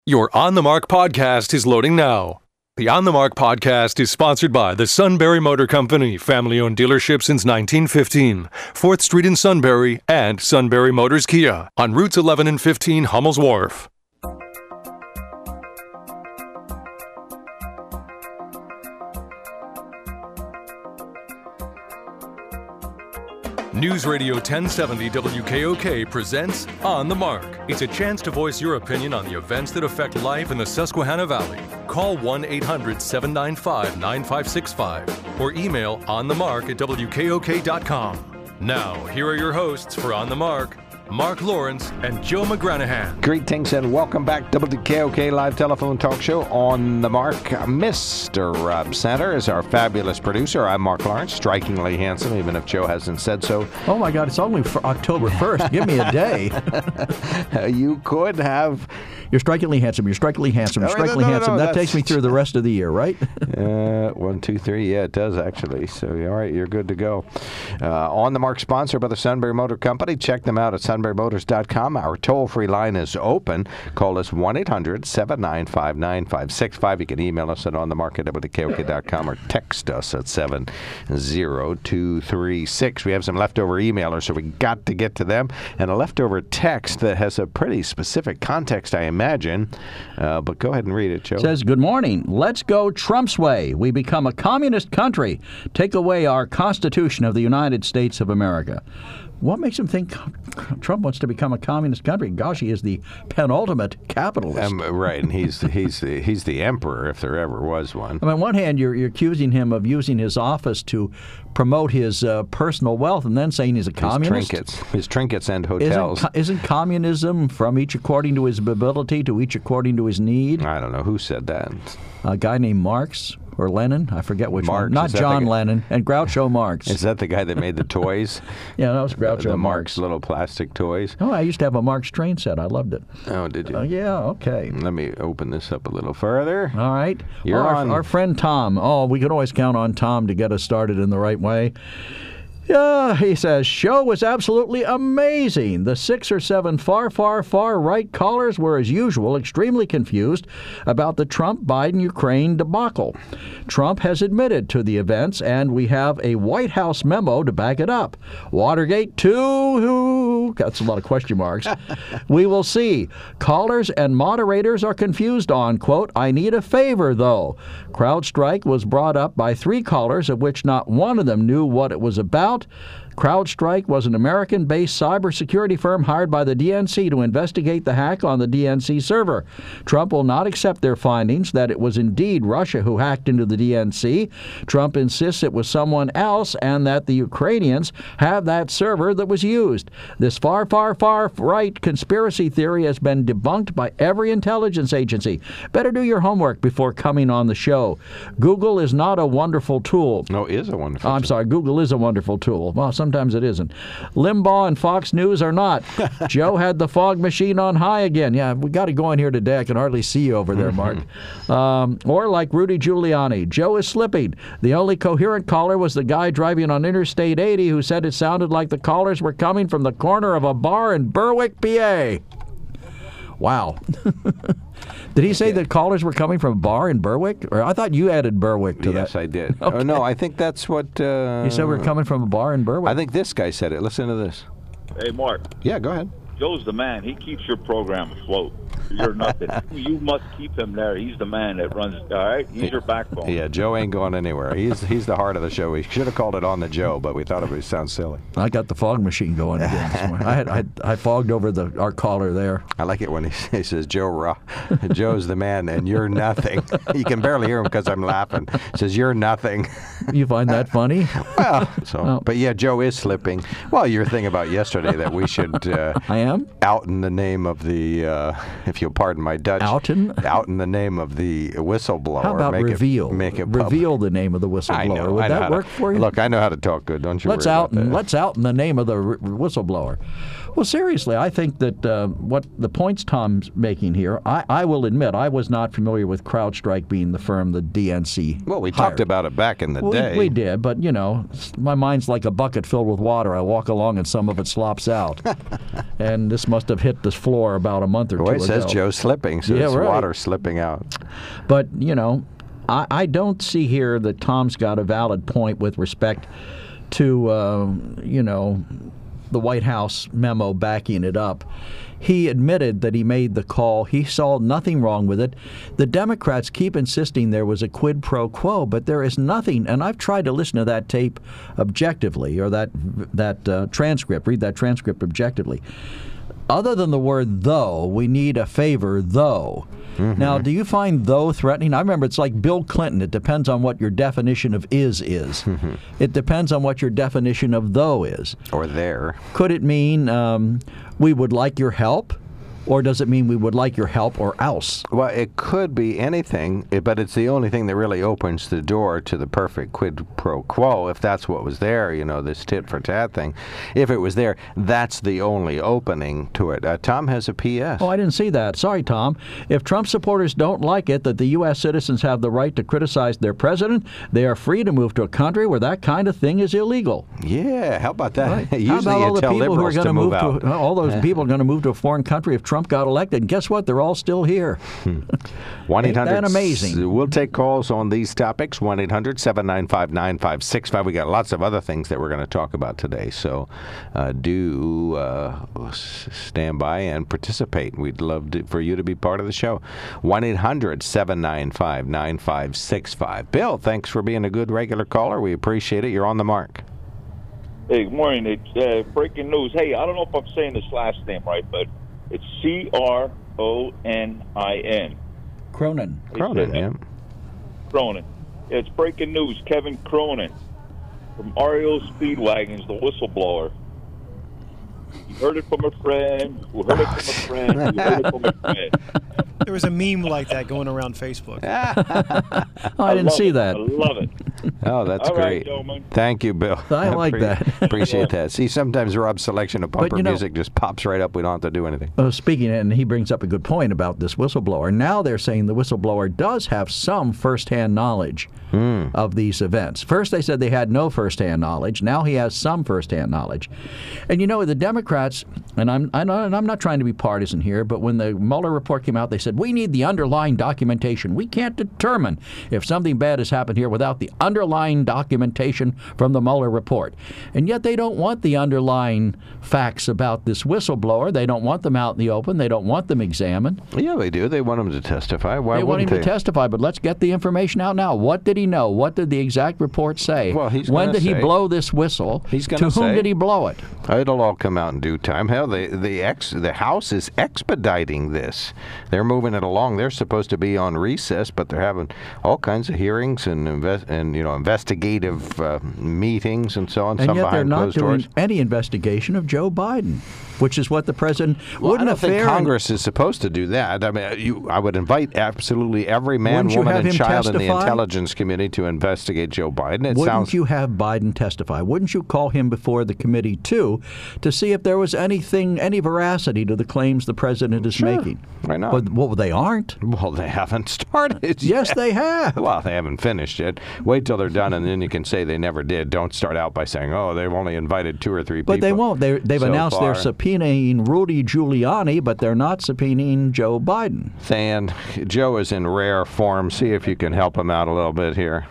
Your On the Mark podcast is loading now. The On the Mark podcast is sponsored by the Sunbury Motor Company, family-owned dealership since 1915, 4th Street in Sunbury, and Sunbury Motors Kia on routes 11 and 15 Hummel's Wharf. News Radio 1070 WKOK presents On the Mark. It's a chance to voice your opinion on the events that affect life in the Susquehanna Valley. Call 1-800-795-9565 or email onthemark@wkok.com. Now, here are your hosts for On the Mark, Mark Lawrence and Joe McGranahan. Greetings and welcome back to WKOK Live Telephone Talk Show On the Mark. Mr. Rob Center is our fabulous producer. I'm Mark Lawrence, strikingly handsome, even if Joe hasn't said so. Oh my God, it's only for October 1st. Give me a day. You could have... You're strikingly handsome. You're strikingly handsome. You're strikingly handsome. That takes me through the rest of the year, right? 1, 2, 3. Yeah, it does actually. So, all right, you're good to go. On the Mark, sponsored by the Sunbury Motor Company. Check them out at sunburymotors.com. Our toll-free line is open. Call us 1-800-795-9565. You can email us at onthemark@wkok.com or text us at 70236. We have some leftover emailers, so we got to get to them. And a leftover text that has a pretty specific context, I imagine. But go ahead and read it, Joe. It says, good morning. Let's go Trump's way. We become a communist country. Take away our Constitution of the United States of America. What makes him think Trump wants to become a communist country? Gosh, he is the penultimate capitalist. Right, and he's the emperor if there ever was one. I mean, on one hand, you're accusing him of using his office to promote his personal wealth, and then saying he's a communist. His trinkets and hotels. Isn't communism from each according to his ability to each according to his need? I don't know who said that. A guy named Marx. Or Lenin, I forget which Marx, one. Not John Lennon, and Groucho Marx. Is that the guy that made the toys? Yeah, that was Groucho the Marx. Little plastic toys. Oh, I used to have a Marx train set. I loved it. Oh, did you? Yeah, okay. Let me open this up a little further. All right. You're on. Our friend Tom. Oh, we can always count on Tom to get us started in the right way. He says, show was absolutely amazing. The 6 or 7 far right callers were, as usual, extremely confused about the Trump-Biden-Ukraine debacle. Trump has admitted to the events, and we have a White House memo to back it up. Watergate 2, that's a lot of question marks. We will see. Callers and moderators are confused on, quote, I need a favor, though. CrowdStrike was brought up by 3 callers, of which not one of them knew what it was about. CrowdStrike was an American-based cybersecurity firm hired by the DNC to investigate the hack on the DNC server. Trump will not accept their findings that it was indeed Russia who hacked into the DNC. Trump insists it was someone else and that the Ukrainians have that server that was used. This far right conspiracy theory has been debunked by every intelligence agency. Better do your homework before coming on the show. Google is not a wonderful tool. No, it is a wonderful tool. I'm sorry, Google is a wonderful tool. Well, sometimes it isn't. Limbaugh and Fox News are not. Joe had the fog machine on high again. Yeah, we got to go in here today. I can hardly see you over there, Mark. Or like Rudy Giuliani, Joe is slipping. The only coherent caller was the guy driving on Interstate 80 who said it sounded like the callers were coming from the corner of a bar in Berwick, PA. Wow. Did he say that callers were coming from a bar in Berwick? Or I thought you added Berwick to that. Yes, I did. Okay. Oh, no, I think that's what... He said we're coming from a bar in Berwick? I think this guy said it. Listen to this. Hey, Mark. Yeah, go ahead. Joe's the man. He keeps your program afloat. You're nothing. You must keep him there. He's the man that runs, all right? He's your backbone. Yeah, Joe ain't going anywhere. He's the heart of the show. We should have called it On the Joe, but we thought it would sound silly. I got the fog machine going again this morning. I fogged over our caller there. I like it when he says, Joe's the man and you're nothing. You can barely hear him because I'm laughing. He says, you're nothing. You find that funny? Well, but yeah, Joe is slipping. Well, your thing about yesterday that we should... I am? Out in the name of the... if you'll pardon my Dutch, out in the name of the whistleblower. How about reveal? Reveal the name of the whistleblower. Would that work for you? Look, I know how to talk good. Don't you worry about that. Let's out in the name of the whistleblower. Well, seriously, I think that what the points Tom's making here, I will admit, I was not familiar with CrowdStrike being the firm the DNC Well, we hired. talked about it back in the day. We did, but, you know, my mind's like a bucket filled with water. I walk along and some of it slops out. And this must have hit the floor about a month or two ago. says bill. Joe's slipping, so Yeah, it's right. water slipping out. But, I don't see here that Tom's got a valid point with respect to, the White House memo backing it up. He admitted that he made the call. He saw nothing wrong with it. The Democrats keep insisting there was a quid pro quo, but there is nothing. And I've tried to listen to that tape objectively, or that transcript, read that transcript objectively. Other than the word though, we need a favor though. Mm-hmm. Now, do you find though threatening? I remember it's like Bill Clinton. It depends on what your definition of is. Mm-hmm. It depends on what your definition of though is. Or there. Could it mean we would like your help? Or does it mean we would like your help or else? Well, it could be anything, but it's the only thing that really opens the door to the perfect quid pro quo, if that's what was there, this tit-for-tat thing. If it was there, that's the only opening to it. Tom has a P.S. Oh, I didn't see that. Sorry, Tom. If Trump supporters don't like it that the U.S. citizens have the right to criticize their president, they are free to move to a country where that kind of thing is illegal. Yeah, how about that? Right. Usually how about all you the tell people who are liberals going to move out. All those people are going to move to a foreign country if Trump got elected, and guess what? They're all still here. 1-800. Ain't that amazing? We'll take calls on these topics. 1-800-795-9565. We got lots of other things that we're going to talk about today, so do stand by and participate. We'd love for you to be part of the show. 1-800-795-9565. Bill, thanks for being a good regular caller. We appreciate it. You're on the mark. Hey, good morning. It's breaking news. Hey, I don't know if I'm saying this last name right, but it's Cronin. Cronin. Cronin, yeah. Cronin. It's breaking news. Kevin Cronin from REO Speedwagons, the whistleblower. You heard it from a friend. Who heard it from a friend? Who heard it from a friend? There was a meme like that going around Facebook. Oh, I didn't see that. I love it. Oh, that's All right, great. gentlemen. Thank you, Bill. I like that. Appreciate that. See, sometimes Rob's selection of bumper you know- music just pops right up. We don't have to do anything. Speaking, and he brings up a good point about this whistleblower. Now they're saying the whistleblower does have some firsthand knowledge of these events. First they said they had no firsthand knowledge. Now he has some firsthand knowledge. And the Democrats, and I'm not trying to be partisan here, but when the Mueller report came out, they said, we need the underlying documentation. We can't determine if something bad has happened here without the underlying documentation from the Mueller report. And yet they don't want the underlying facts about this whistleblower. They don't want them out in the open. They don't want them examined. Yeah, they do. They want him to testify. Why They want him wouldn't to testify, but let's get the information out now. What did he know? What did the exact report say? Well, he's when gonna did he say. blow this whistle? He's to gonna whom say. did he blow it? It'll all come out in due time. Hell, the House is expediting this. They're moving it along. They're supposed to be on recess, but they're having all kinds of hearings and investigative meetings and so on. And some yet they're behind not closed doing doors. any investigation of Joe Biden, which is what the president Well, I wouldn't don't a think fair Congress is supposed to do that. I mean, I would invite absolutely every man, Wouldn't you woman, have and him child in the testify? intelligence community to investigate Joe Biden. Wouldn't you have Biden testify? Wouldn't you call him before the committee, too, to see if there was any veracity to the claims the president is making? Why not? But, well, they aren't. Well, they haven't started Yes, yet. they have. Well, they haven't finished yet. Wait till they're done, and then you can say they never did. Don't start out by saying, oh, they've only invited 2 or 3 people. But they won't. They've so announced they're far. subpoenaing Rudy Giuliani, but they're not subpoenaing Joe Biden. Than, Joe is in rare form. See if you can help him out a little bit here.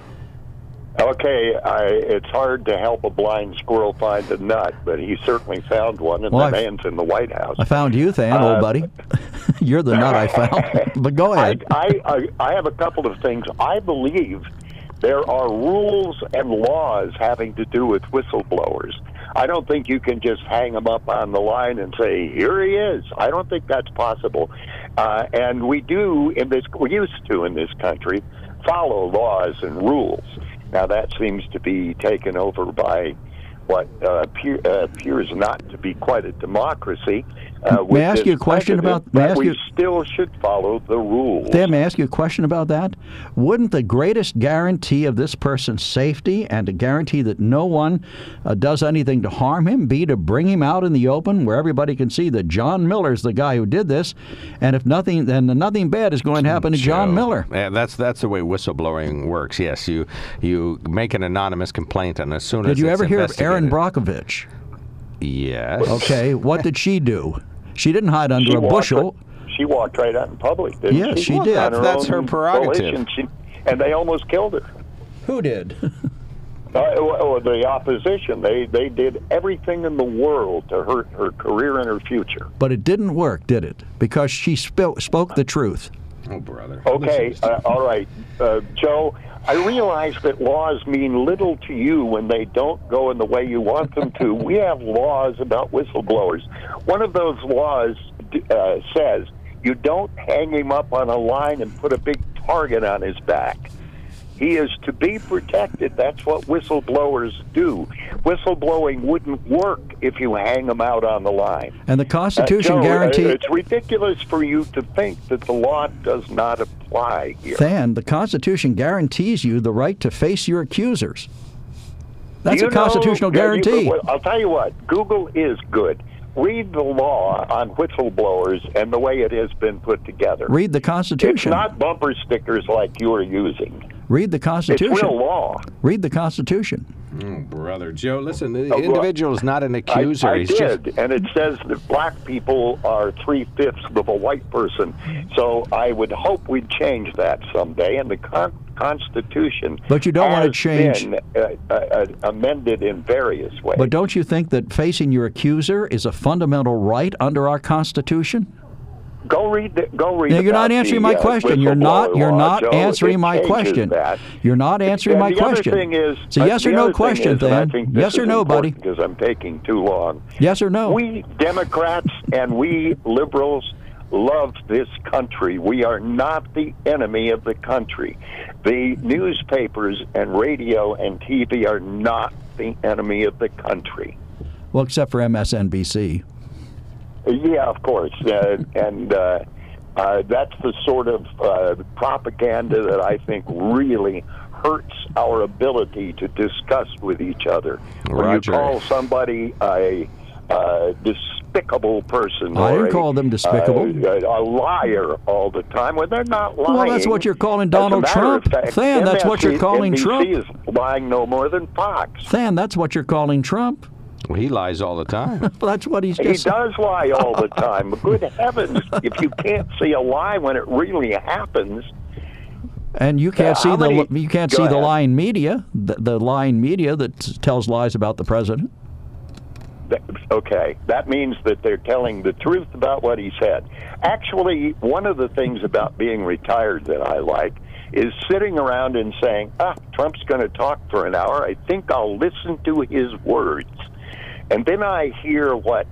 Okay, it's hard to help a blind squirrel find a nut, but he certainly found one, and Well, the man's in the White House. I found you, Than, old buddy. You're the nut I found. But go ahead. I have a couple of things. I believe there are rules and laws having to do with whistleblowers. I don't think you can just hang them up on the line and say, here he is. I don't think that's possible. And we used to in this country, follow laws and rules. Now, that seems to be taken over by what appears not to be quite a democracy. May I ask you a question about? We still should follow the rules. Dan, may I ask you a question about that? Wouldn't the greatest guarantee of this person's safety and to guarantee that no one does anything to harm him be to bring him out in the open where everybody can see that John Miller's the guy who did this, and if nothing, then nothing bad is going to happen to John Miller. Yeah, that's the way whistleblowing works. Yes, you make an anonymous complaint, and as soon as Did you it's ever hear of Erin investigated- Brockovich? Yes. Okay, what did she do? She didn't hide under a bushel. She walked right out in public, didn't Yes, she? she did. On That's her own prerogative. volition. And they almost killed her. Who did? The opposition, they did everything in the world to hurt her career and her future. But it didn't work, did it? Because she spoke the truth. Oh, brother. Okay, all right. Joe, I realize that laws mean little to you when they don't go in the way you want them to. We have laws about whistleblowers. One of those laws says you don't hang him up on a line and put a big target on his back. He is to be protected. That's what whistleblowers do. Whistleblowing wouldn't work if you hang them out on the line. And the Constitution Joe, guarantees... It's ridiculous for you to think that the law does not apply here. Than, the Constitution guarantees you the right to face your accusers. That's a constitutional guarantee. I'll tell you what, Google is good. Read the law on whistleblowers and the way it has been put together. Read the Constitution. It's not bumper stickers like you are using. Read the Constitution. It's real law. Read the Constitution. Oh, brother. Joe, listen, the individual is not an accuser. I He's did, just... and it says that black people are 3/5 of a white person. So I would hope we'd change that someday. And the Constitution But you don't want to has change... been amended in various ways. But don't you think that facing your accuser is a fundamental right under our Constitution? Go read. You're not answering my question. You're not answering my question. You're not answering my question. The other thing is, it's a yes or no question, then. Yes or no, buddy? Because I'm taking too long. Yes or no? We Democrats and we liberals love this country. We are not the enemy of the country. The newspapers and radio and TV are not the enemy of the country. Well, except for MSNBC. Yeah, of course, and that's the sort of propaganda that I think really hurts our ability to discuss with each other. When Roger. you call somebody a despicable person, I or didn't call them despicable. A liar all the time, when they're not lying. Well, that's what you're calling As a Donald matter Trump. of fact, Than, that's what you're calling Trump. MSNBC is lying no more than Fox. Than, that's what you're calling Trump. Well, he lies all the time. Well, that's what he's He just... does lie all the time. Good heavens, if you can't see a lie when it really happens. And you can't see how the many- you can't Go see the ahead. lying media, the lying media that tells lies about the president. Okay, that means that they're telling the truth about what he said. Actually, one of the things about being retired that I like is sitting around and saying, Trump's going to talk for an hour. I think I'll listen to his words. And then I hear what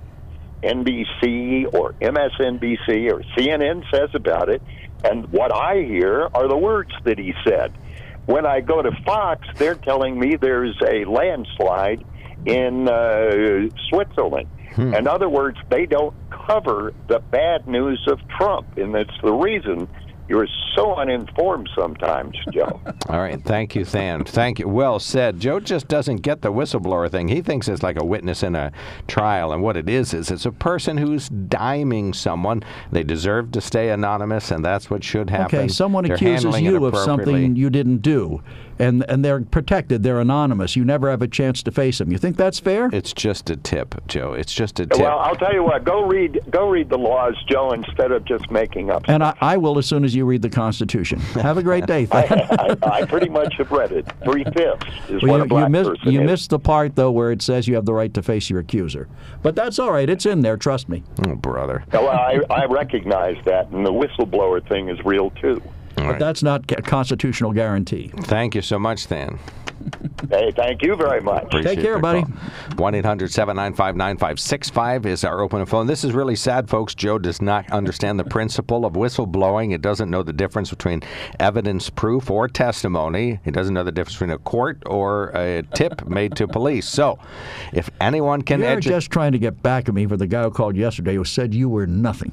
NBC or MSNBC or CNN says about it, and what I hear are the words that he said. When I go to Fox, they're telling me there's a landslide in Switzerland. In other words, they don't cover the bad news of Trump, and that's the reason you're so uninformed sometimes, Joe. All right. Thank you, Than. Thank you. Well said. Joe just doesn't get the whistleblower thing. He thinks it's like a witness in a trial. And what it is it's a person who's diming someone. They deserve to stay anonymous, and that's what should happen. Okay, someone They're accuses handling it you of appropriately. something you didn't do, and they're protected. They're anonymous. You never have a chance to face them. You think that's fair? It's just a tip, Joe. It's just a tip. Well, I'll tell you what. Go read the laws, Joe, instead of just making up. And I will as soon as you read the Constitution. Have a great day. I pretty much have read it. 3/5 is what a black person you is. missed the part, though, where it says you have the right to face your accuser. But that's all right. It's in there. Trust me. Oh, brother. Well, I recognize that, and the whistleblower thing is real, too. But that's not a constitutional guarantee. Thank you so much, Than. Hey, thank you very much. Appreciate Take care, the buddy. call. 1-800-795-9565 is our open phone. This is really sad, folks. Joe does not understand the principle of whistleblowing. It doesn't know the difference between evidence, proof, or testimony. He doesn't know the difference between a court or a tip made to police. So, if anyone can You're educate... just trying to get back at me for the guy who called yesterday who said you were nothing.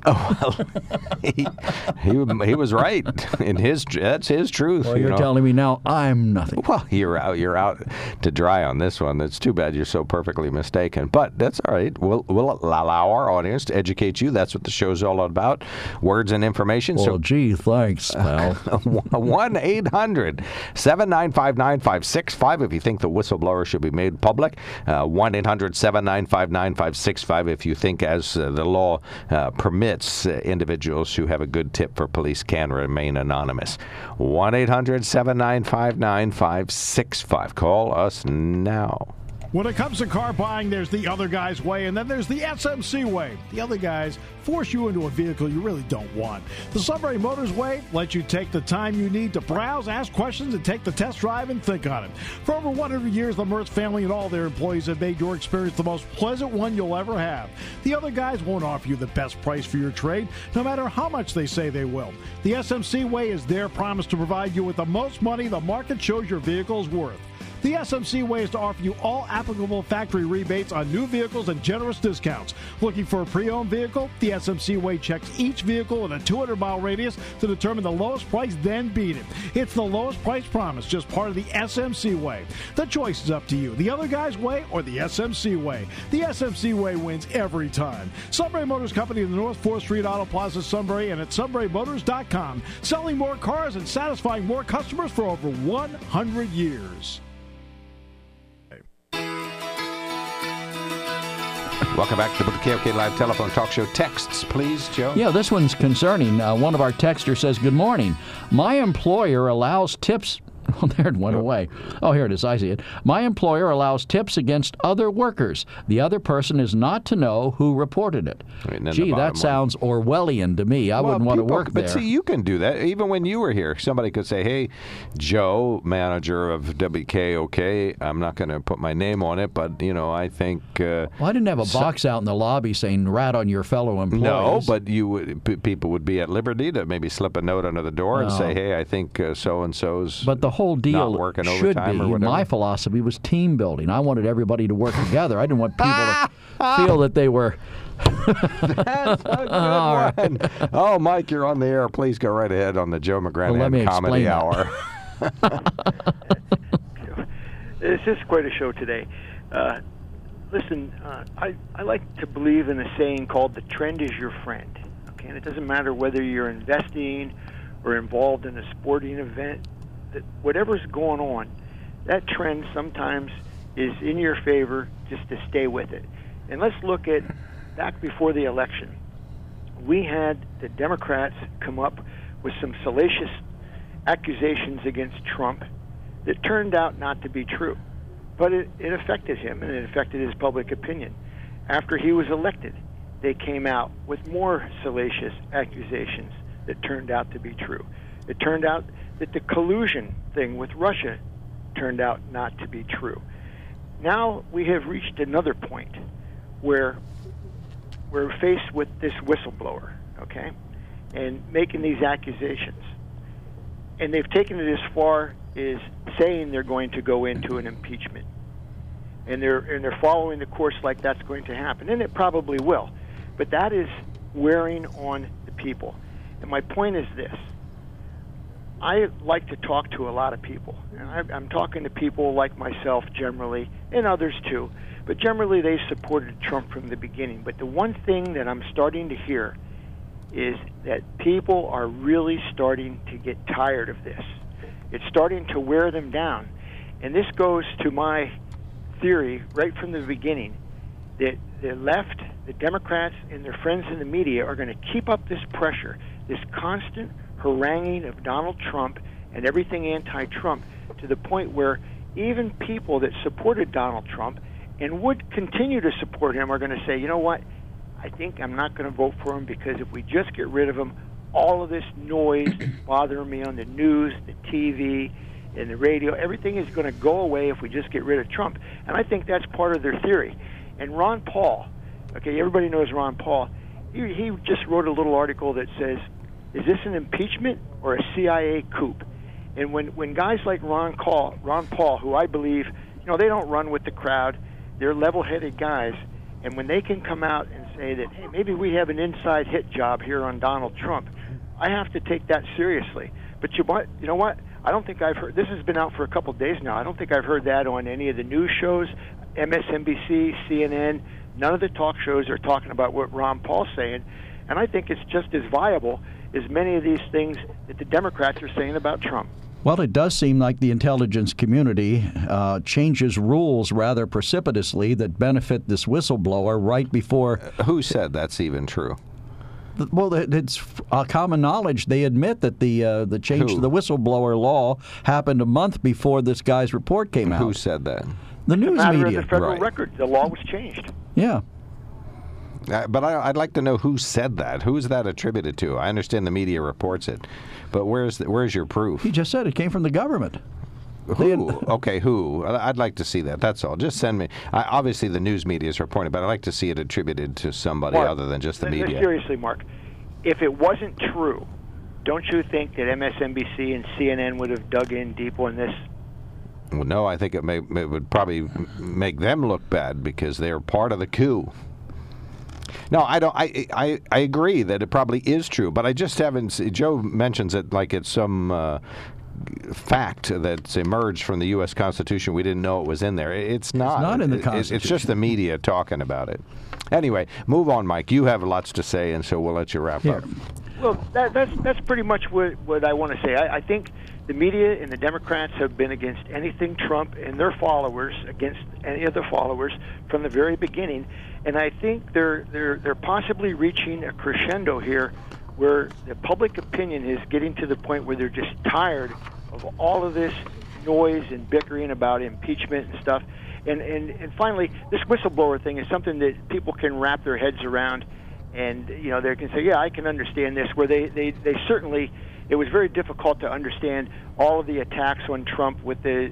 he was right. That's his truth. Well, you you're know. telling me now I'm nothing. Well, you're out to dry on this one. It's too bad you're so perfectly mistaken, but that's all right. We'll allow our audience to educate you. That's what the show's all about. Words and information. Well, so, gee, thanks, pal. 1-800-795-9565 if you think the whistleblower should be made public. 1-800-795-9565 if you think, as the law permits, individuals who have a good tip for police can remain anonymous. 1-800-795-9565. Call us now. When it comes to car buying, there's the other guy's way, and then there's the SMC way. The other guys force you into a vehicle you really don't want. The Sunbury Motors way lets you take the time you need to browse, ask questions, and take the test drive and think on it. For over 100 years, the Mertz family and all their employees have made your experience the most pleasant one you'll ever have. The other guys won't offer you the best price for your trade, no matter how much they say they will. The SMC way is their promise to provide you with the most money the market shows your vehicle is worth. The SMC way is to offer you all applicable factory rebates on new vehicles and generous discounts. Looking for a pre-owned vehicle? The SMC way checks each vehicle in a 200-mile radius to determine the lowest price, then beat it. It's the lowest price promise, just part of the SMC way. The choice is up to you, the other guy's way or the SMC way. The SMC way wins every time. Sunbury Motors Company in the North 4th Street Auto Plaza, Sunbury, and at sunburymotors.com. Selling more cars and satisfying more customers for over 100 years. Welcome back to the KOK Live Telephone Talk Show. Texts, please, Joe. Yeah, this one's concerning. One of our texters says, "Good morning. My employer allows tips." Oh, there it went away. Oh, here it is. I see it. My employer allows tips against other workers. The other person is not to know who reported it. Gee, that sounds Orwellian to me. I wouldn't want to work there. But see, you can do that. Even when you were here, somebody could say, "Hey, Joe, manager of WKOK, I'm not going to put my name on it, but, you know, I think..." Well, I didn't have a box out in the lobby saying, "Rat on your fellow employees." No, but people would be at liberty to maybe slip a note under the door and say, "Hey, I think so-and-so's..." But the whole deal should be, my philosophy was team building. I wanted everybody to work together. I didn't want people to feel that they were... That's a good one. Oh, Mike, you're on the air. Please go right ahead on the Joe McGranahan Comedy Hour. It's just quite a show today. Listen, I like to believe in a saying called "the trend is your friend." Okay, and it doesn't matter whether you're investing or involved in a sporting event. That whatever's going on, that trend sometimes is in your favor just to stay with it. And let's look at back before the election. We had the Democrats come up with some salacious accusations against Trump that turned out not to be true. But it affected him, and it affected his public opinion. After he was elected, they came out with more salacious accusations that turned out to be true. It turned out that the collusion thing with Russia turned out not to be true. Now we have reached another point where we're faced with this whistleblower, okay, and making these accusations. And they've taken it as far as saying they're going to go into an impeachment. And they're following the course like that's going to happen. And it probably will. But that is wearing on the people. And my point is this. I like to talk to a lot of people. And I'm talking to people like myself generally, and others too. But generally they supported Trump from the beginning. But the one thing that I'm starting to hear is that people are really starting to get tired of this. It's starting to wear them down. And this goes to my theory right from the beginning that the left, the Democrats, and their friends in the media are going to keep up this pressure, this constant haranguing of Donald Trump and everything anti-Trump, to the point where even people that supported Donald Trump and would continue to support him are going to say, you know what, I think I'm not going to vote for him, because if we just get rid of him, all of this noise that's bothering me on the news, the TV, and the radio, everything is going to go away if we just get rid of Trump. And I think that's part of their theory. And Ron Paul, okay, everybody knows Ron Paul, he just wrote a little article that says, is this an impeachment or a CIA coup? And when guys like Ron Paul, who I believe, they don't run with the crowd, they're level-headed guys, and when they can come out and say that, hey, maybe we have an inside hit job here on Donald Trump, I have to take that seriously. But you know what? I don't think I've heard. This has been out for a couple of days now. I don't think I've heard that on any of the news shows, MSNBC, CNN. None of the talk shows are talking about what Ron Paul's saying, and I think it's just as viable as many of these things that the Democrats are saying about Trump. Well, it does seem like the intelligence community changes rules rather precipitously that benefit this whistleblower right before. Who said that's even true? Well, it's common knowledge. They admit that the change to the whistleblower law happened a month before this guy's report came out. Who said that? The news media. The federal record. The law was changed. Yeah. But I'd like to know who said that. Who is that attributed to? I understand the media reports it, but where's your proof? He just said it came from the government. Who? Okay, who? I'd like to see that. That's all. Just send me. Obviously, the news media is reporting, but I'd like to see it attributed to somebody Mark, other than just the media. Seriously, Mark, if it wasn't true, don't you think that MSNBC and CNN would have dug in deep on this? Well, no, I think it would probably make them look bad because they're part of the coup. No, I don't. I agree that it probably is true, but I just haven't. Joe mentions it like it's some fact that's emerged from the U.S. Constitution. We didn't know it was in there. It's not. It's not in the Constitution. It's just the media talking about it. Anyway, move on, Mike. You have lots to say, and so we'll let you wrap up. Well, that's pretty much what I want to say. I think the media and the Democrats have been against anything Trump and their followers, against any of the followers from the very beginning, and I think they're possibly reaching a crescendo here, where the public opinion is getting to the point where they're just tired of all of this noise and bickering about impeachment and stuff. And finally, this whistleblower thing is something that people can wrap their heads around, and they can say, yeah, I can understand this. Where they certainly, it was very difficult to understand all of the attacks on Trump with the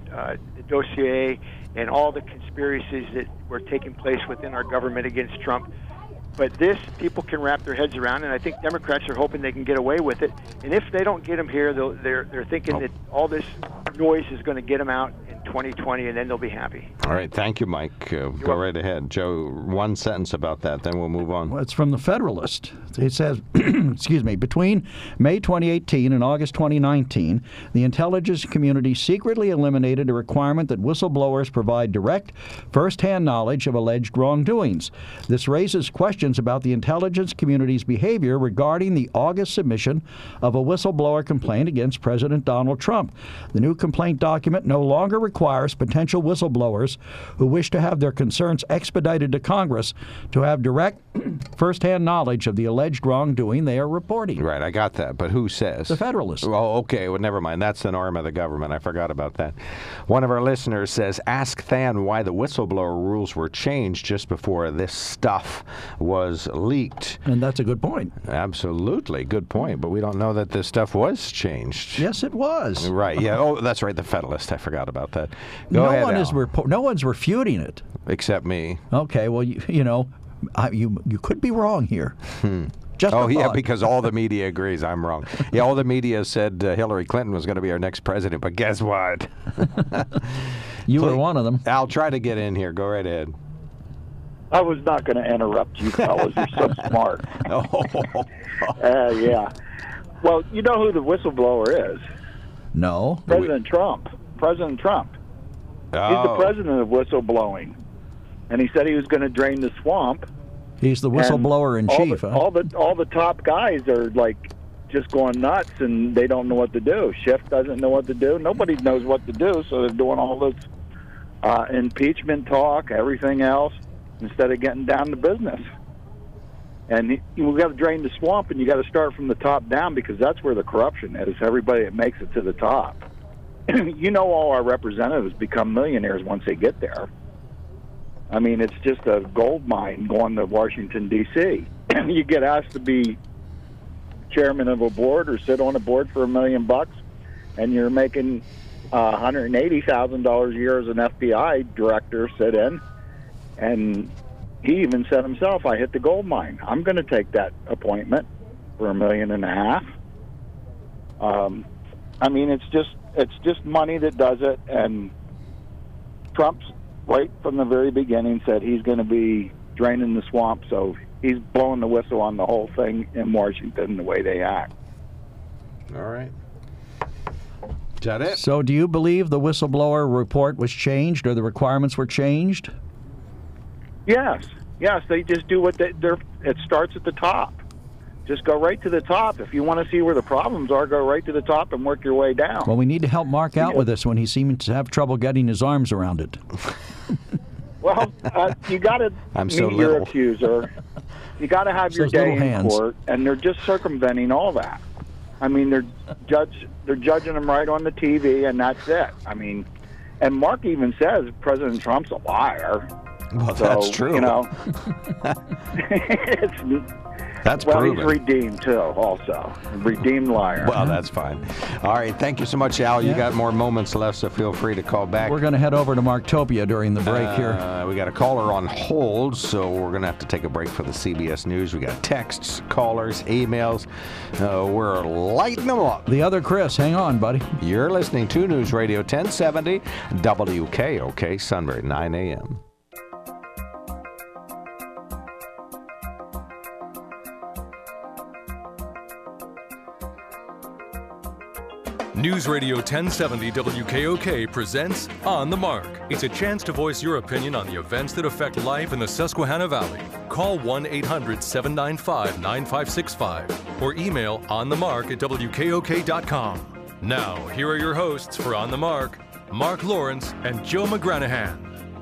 dossier and all the conspiracies that were taking place within our government against Trump. But this, people can wrap their heads around, and I think Democrats are hoping they can get away with it. And if they don't get them here, they're thinking that all this noise is going to get them out in 2020, and then they'll be happy. All right. Thank you, Mike. Go right ahead. Joe, one sentence about that, then we'll move on. Well, it's from the Federalist. It says, excuse me, between May 2018 and August 2019, the intelligence community secretly eliminated a requirement that whistleblowers provide direct, first-hand knowledge of alleged wrongdoings. This raises questions about the intelligence community's behavior regarding the August submission of a whistleblower complaint against President Donald Trump. The new complaint document no longer requires potential whistleblowers who wish to have their concerns expedited to Congress to have direct, first-hand knowledge of the alleged wrongdoing they are reporting. Right, I got that, but who says? The Federalist. Oh, okay, well, never mind. That's an arm of the government. I forgot about that. One of our listeners says, ask Than why the whistleblower rules were changed just before this stuff was leaked. And that's a good point. Absolutely, good point, but we don't know that this stuff was changed. Yes, it was. Right, yeah. Oh, that's right, the Federalist. I forgot about that. Go ahead, no one's refuting it. Except me. Okay, well, you could be wrong here. Yeah, because all the media agrees I'm wrong. Yeah, all the media said Hillary Clinton was going to be our next president, but guess what? You were one of them. I'll try to get in here. Go right ahead. I was not going to interrupt you fellas. You're so smart. Yeah. Well, you know who the whistleblower is? No. President Trump. President Trump. Oh. He's the president of whistleblowing. And he said he was going to drain the swamp. He's the whistleblower in chief. All the top guys are like just going nuts, and they don't know what to do. Schiff doesn't know what to do. Nobody knows what to do, so they're doing all this impeachment talk, everything else, instead of getting down to business. And we've got to drain the swamp, and you got to start from the top down, because that's where the corruption is. Everybody that makes it to the top. All our representatives become millionaires once they get there. I mean, it's just a gold mine going to Washington, D.C. You get asked to be chairman of a board or sit on a board for $1 million, and you're making $180,000 a year as an FBI director sit in. And he even said himself, I hit the gold mine. I'm going to take that appointment for $1.5 million. I mean, it's just money that does it. And Trump's right from the very beginning said he's going to be draining the swamp, so he's blowing the whistle on the whole thing in Washington, the way they act. All right. Is that it? So do you believe the whistleblower report was changed or the requirements were changed? Yes, they just do what they're. It starts at the top. Just go right to the top. If you want to see where the problems are, go right to the top and work your way down. Well, we need to help Mark out with this when he seems to have trouble getting his arms around it. Well, you got to meet your accuser. You got to have your day in court, and they're just circumventing all that. I mean, they're judging them right on the TV, and that's it. I mean, and Mark even says President Trump's a liar. Well, that's true. You know, that's proven. He's redeemed too, also redeemed liar. Well, that's fine. All right, thank you so much, Al. You got more moments left, so feel free to call back. We're going to head over to Marktopia during the break here. We got a caller on hold, so we're going to have to take a break for the CBS News. We got texts, callers, emails. We're lighting them up. The other Chris, hang on, buddy. You're listening to News Radio 1070 WKOK Sunbury 9 a.m. News Radio 1070 WKOK presents On the Mark. It's a chance to voice your opinion on the events that affect life in the Susquehanna Valley. Call 1-800-795-9565 or email onthemark@wkok.com. Now, here are your hosts for On the Mark, Mark Lawrence and Joe McGranahan.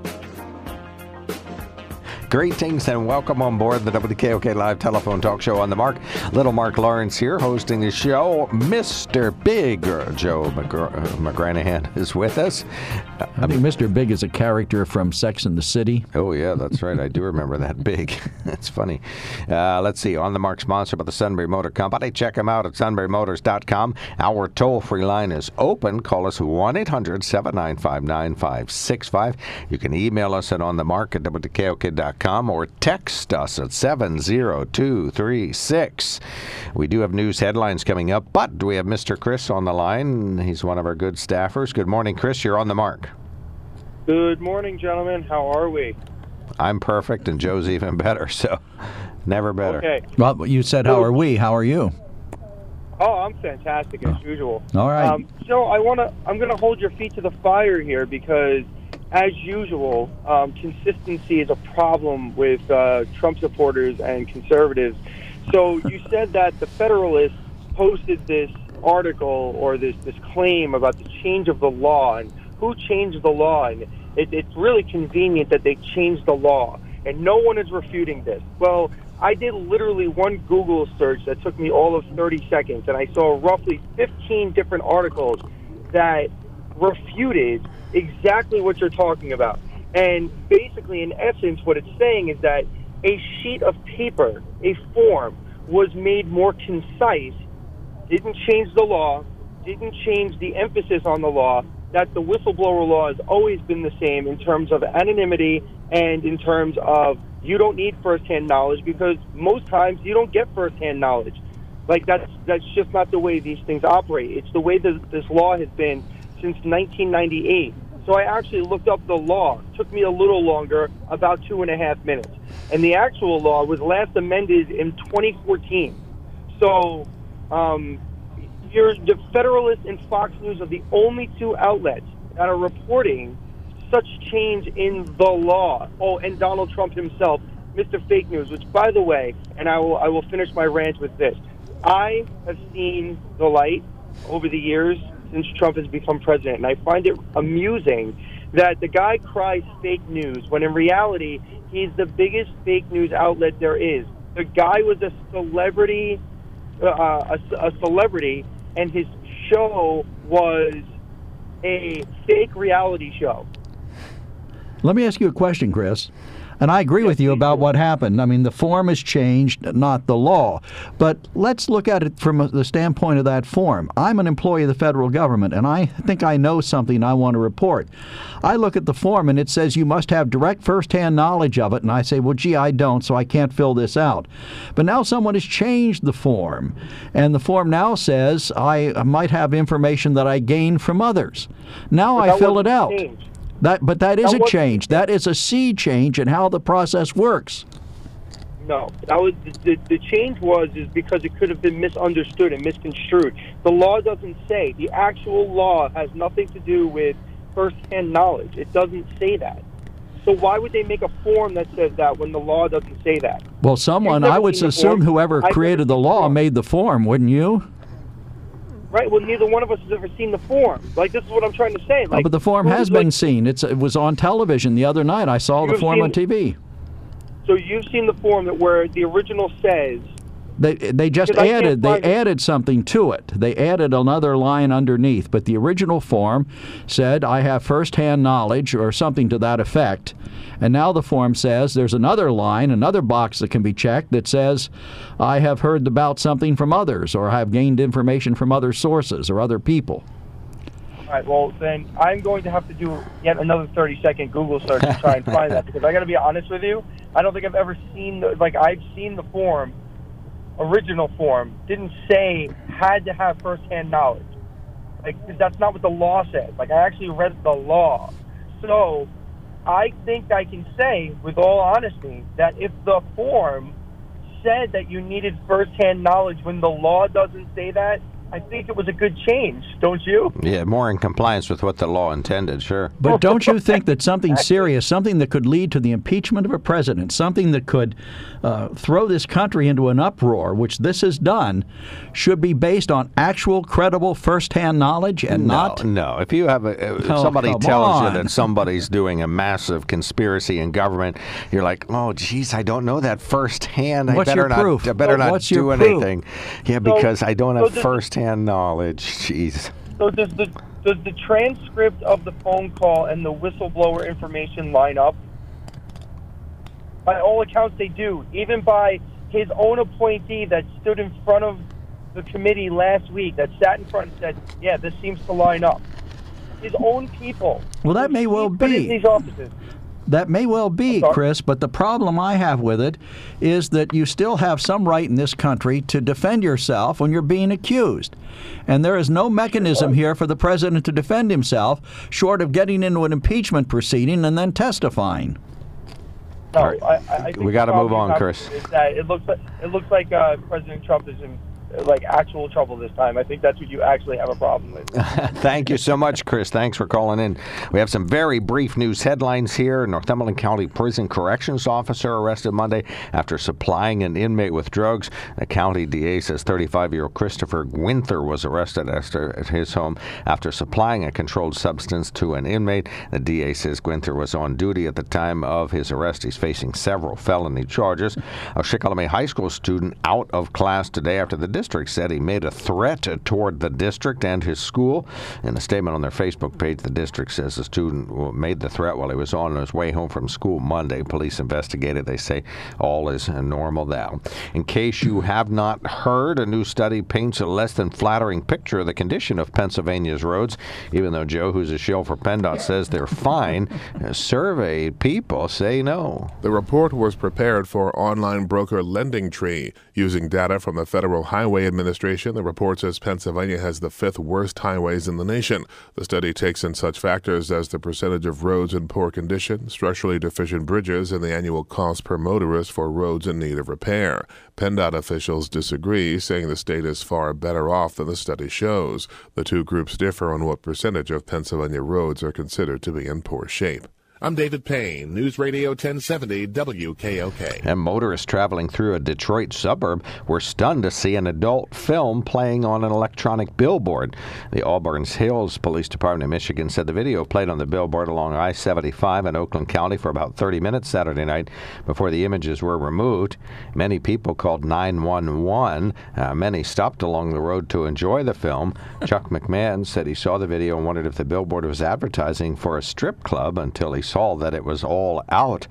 Greetings and welcome on board the WKOK Live Telephone Talk Show On the Mark. Little Mark Lawrence here hosting the show. Mr. Big, Joe McGranahan, is with us. I think Mr. Big is a character from Sex and the City. Oh, yeah, that's right. I do remember that. Big. That's funny. Let's see. On the Mark, sponsored by the Sunbury Motor Company. Check them out at sunburymotors.com. Our toll-free line is open. Call us 1-800-795-9565. You can email us at onthemark@wkok.com. Or text us at 70236. We do have news headlines coming up, but we have Mr. Chris on the line. He's one of our good staffers. Good morning, Chris. You're on the mark. Good morning, gentlemen. How are we? I'm perfect, and Joe's even better, so never better. Okay. Well, you said, how are we? How are you? Oh, I'm fantastic as usual. All right. So I'm going to hold your feet to the fire here because, as usual, consistency is a problem with Trump supporters and conservatives. So you said that the Federalist posted this article or this claim about the change of the law and who changed the law. And it's really convenient that they changed the law. And no one is refuting this. Well, I did literally one Google search that took me all of 30 seconds, and I saw roughly 15 different articles that refuted exactly what you're talking about. And basically, in essence, what it's saying is that a sheet of paper, a form, was made more concise, didn't change the law, didn't change the emphasis on the law, that the whistleblower law has always been the same in terms of anonymity and in terms of you don't need firsthand knowledge because most times you don't get firsthand knowledge. Like, that's just not the way these things operate. It's the way that this law has been since 1998. So I actually looked up the law. It took me a little longer, about 2.5 minutes. And the actual law was last amended in 2014. So the Federalist and Fox News are the only two outlets that are reporting such change in the law. Oh, and Donald Trump himself, Mr. Fake News, which, by the way, and I will finish my rant with this. I have seen the light over the years since Trump has become president, and I find it amusing that the guy cries fake news when in reality he's the biggest fake news outlet there is. The guy was a celebrity, and his show was a fake reality show. Let me ask you a question, Chris. And I agree with you about what happened. I mean, the form has changed, not the law. But let's look at it from the standpoint of that form. I'm an employee of the federal government, and I think I know something I want to report. I look at the form, and it says you must have direct first-hand knowledge of it. And I say, well, gee, I don't, so I can't fill this out. But now someone has changed the form. And the form now says I might have information that I gained from others. Now I fill it out. Changed. But that is a change. That is a sea change in how the process works. No, that was the change is because it could have been misunderstood and misconstrued. The law doesn't say. The actual law has nothing to do with first-hand knowledge. It doesn't say that. So why would they make a form that says that when the law doesn't say that? Well, I would assume whoever created the law made the form, wouldn't you? Right. Well, neither one of us has ever seen the form. Like, this is what I'm trying to say. Like, but the form has been seen. It was on television the other night. I saw the form on TV. So you've seen the form where the original says. They just added something to it. They added another line underneath, but the original form said, I have first-hand knowledge or something to that effect. And now the form says there's another line, another box that can be checked that says, I have heard about something from others or I have gained information from other sources or other people. All right, well, then I'm going to have to do yet another 30-second Google search to try and find that, because I got to be honest with you, I don't think I've ever seen, I've seen the form, original form, didn't say had to have first-hand knowledge. Because that's not what the law says. I actually read the law. So I think I can say, with all honesty, that if the form said that you needed first-hand knowledge when the law doesn't say that, I think it was a good change, don't you? Yeah, more in compliance with what the law intended, sure. But don't you think that something serious, something that could lead to the impeachment of a president, something that could throw this country into an uproar, which this has done, should be based on actual, credible, first-hand knowledge and not? No. If you have somebody tells you that somebody's doing a massive conspiracy in government, you're like, oh, geez, I don't know that firsthand. What's your proof? I better not do anything. Yeah, because I don't have firsthand knowledge. Jeez. So does the transcript of the phone call and the whistleblower information line up? By all accounts, they do. Even by his own appointee that stood in front of the committee last week, that sat in front and said, yeah, this seems to line up. His own people. Well, that may well be. These offices. That may well be, Chris, but the problem I have with it is that you still have some right in this country to defend yourself when you're being accused. And there is no mechanism here for the president to defend himself short of getting into an impeachment proceeding and then testifying. No, I think we got to move on, Chris. It looks like President Trump is in actual trouble this time. I think that's what you actually have a problem with. Thank you so much, Chris. Thanks for calling in. We have some very brief news headlines here. Northumberland County Prison Corrections Officer arrested Monday after supplying an inmate with drugs. The county DA says 35-year-old Christopher Gwinther was arrested at his home after supplying a controlled substance to an inmate. The DA says Gwinther was on duty at the time of his arrest. He's facing several felony charges. A Shikellamy High School student out of class today after the district said he made a threat toward the district and his school. In a statement on their Facebook page, the district says the student made the threat while he was on his way home from school Monday. Police investigated. They say all is normal now. In case you have not heard, a new study paints a less than flattering picture of the condition of Pennsylvania's roads. Even though Joe, who's a shill for PennDOT, says they're fine, surveyed people say no. The report was prepared for online broker LendingTree. Using data from the Federal Highway Administration, the report says Pennsylvania has the 5th worst highways in the nation. The study takes in such factors as the percentage of roads in poor condition, structurally deficient bridges, and the annual cost per motorist for roads in need of repair. PennDOT officials disagree, saying the state is far better off than the study shows. The two groups differ on what percentage of Pennsylvania roads are considered to be in poor shape. I'm David Payne, News Radio 1070 WKOK. And motorists traveling through a Detroit suburb were stunned to see an adult film playing on an electronic billboard. The Auburn Hills Police Department of Michigan said the video played on the billboard along I-75 in Oakland County for about 30 minutes Saturday night before the images were removed. Many people called 911. Many stopped along the road to enjoy the film. Chuck McMahon said he saw the video and wondered if the billboard was advertising for a strip club until he saw that it was all out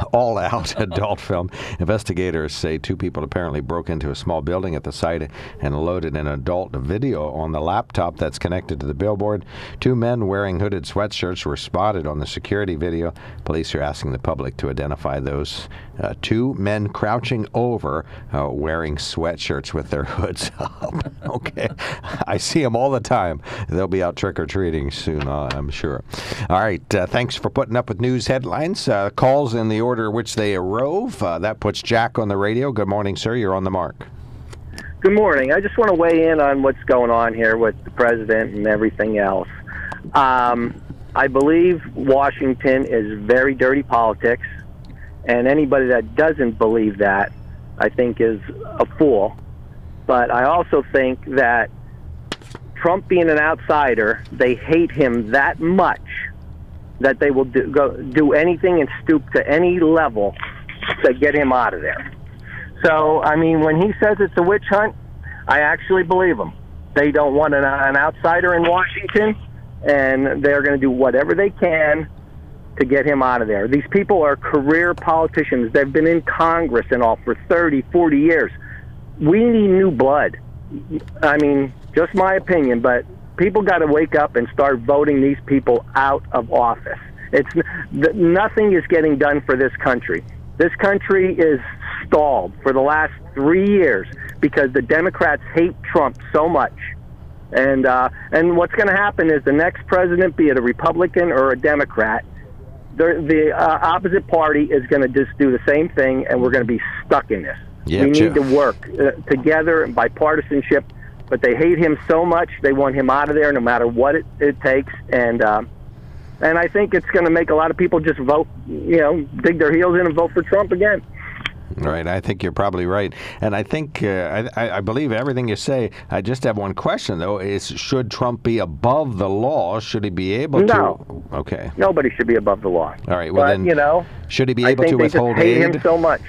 adult film. Investigators say two people apparently broke into a small building at the site and loaded an adult video on the laptop that's connected to the billboard. Two men wearing hooded sweatshirts were spotted on the security video. Police are asking the public to identify those two men crouching over wearing sweatshirts with their hoods up. Okay. I see them all the time. They'll be out trick-or-treating soon, I'm sure. All right. Thanks for putting up up with news headlines, calls in the order in which they arose. That puts Jack on the radio. Good morning, sir. You're on the mark. Good morning. I just want to weigh in on what's going on here with the president and everything else. I believe Washington is very dirty politics, and anybody that doesn't believe that, I think, is a fool. But I also think that Trump being an outsider, they hate him that much that they will do anything and stoop to any level to get him out of there. So, I mean, when he says it's a witch hunt, I actually believe him. They don't want an outsider in Washington, and they're going to do whatever they can to get him out of there. These people are career politicians. They've been in Congress and all for 30, 40 years. We need new blood. I mean, just my opinion, but people got to wake up and start voting these people out of office. Nothing is getting done for this country. This country is stalled for the last 3 years because the Democrats hate Trump so much. And what's going to happen is the next president, be it a Republican or a Democrat, the opposite party is going to just do the same thing, and we're going to be stuck in this. Yeah, we need to work together and bipartisanship, but they hate him so much, they want him out of there no matter what it takes. And I think it's going to make a lot of people just vote, dig their heels in and vote for Trump again. Right, I think you're probably right. And I think, I believe everything you say. I just have one question, though, is should Trump be above the law? Should he be able to? No. Okay. Nobody should be above the law. All right, well but, then, should he be able to withhold aid? I think they just hate aid? him so much,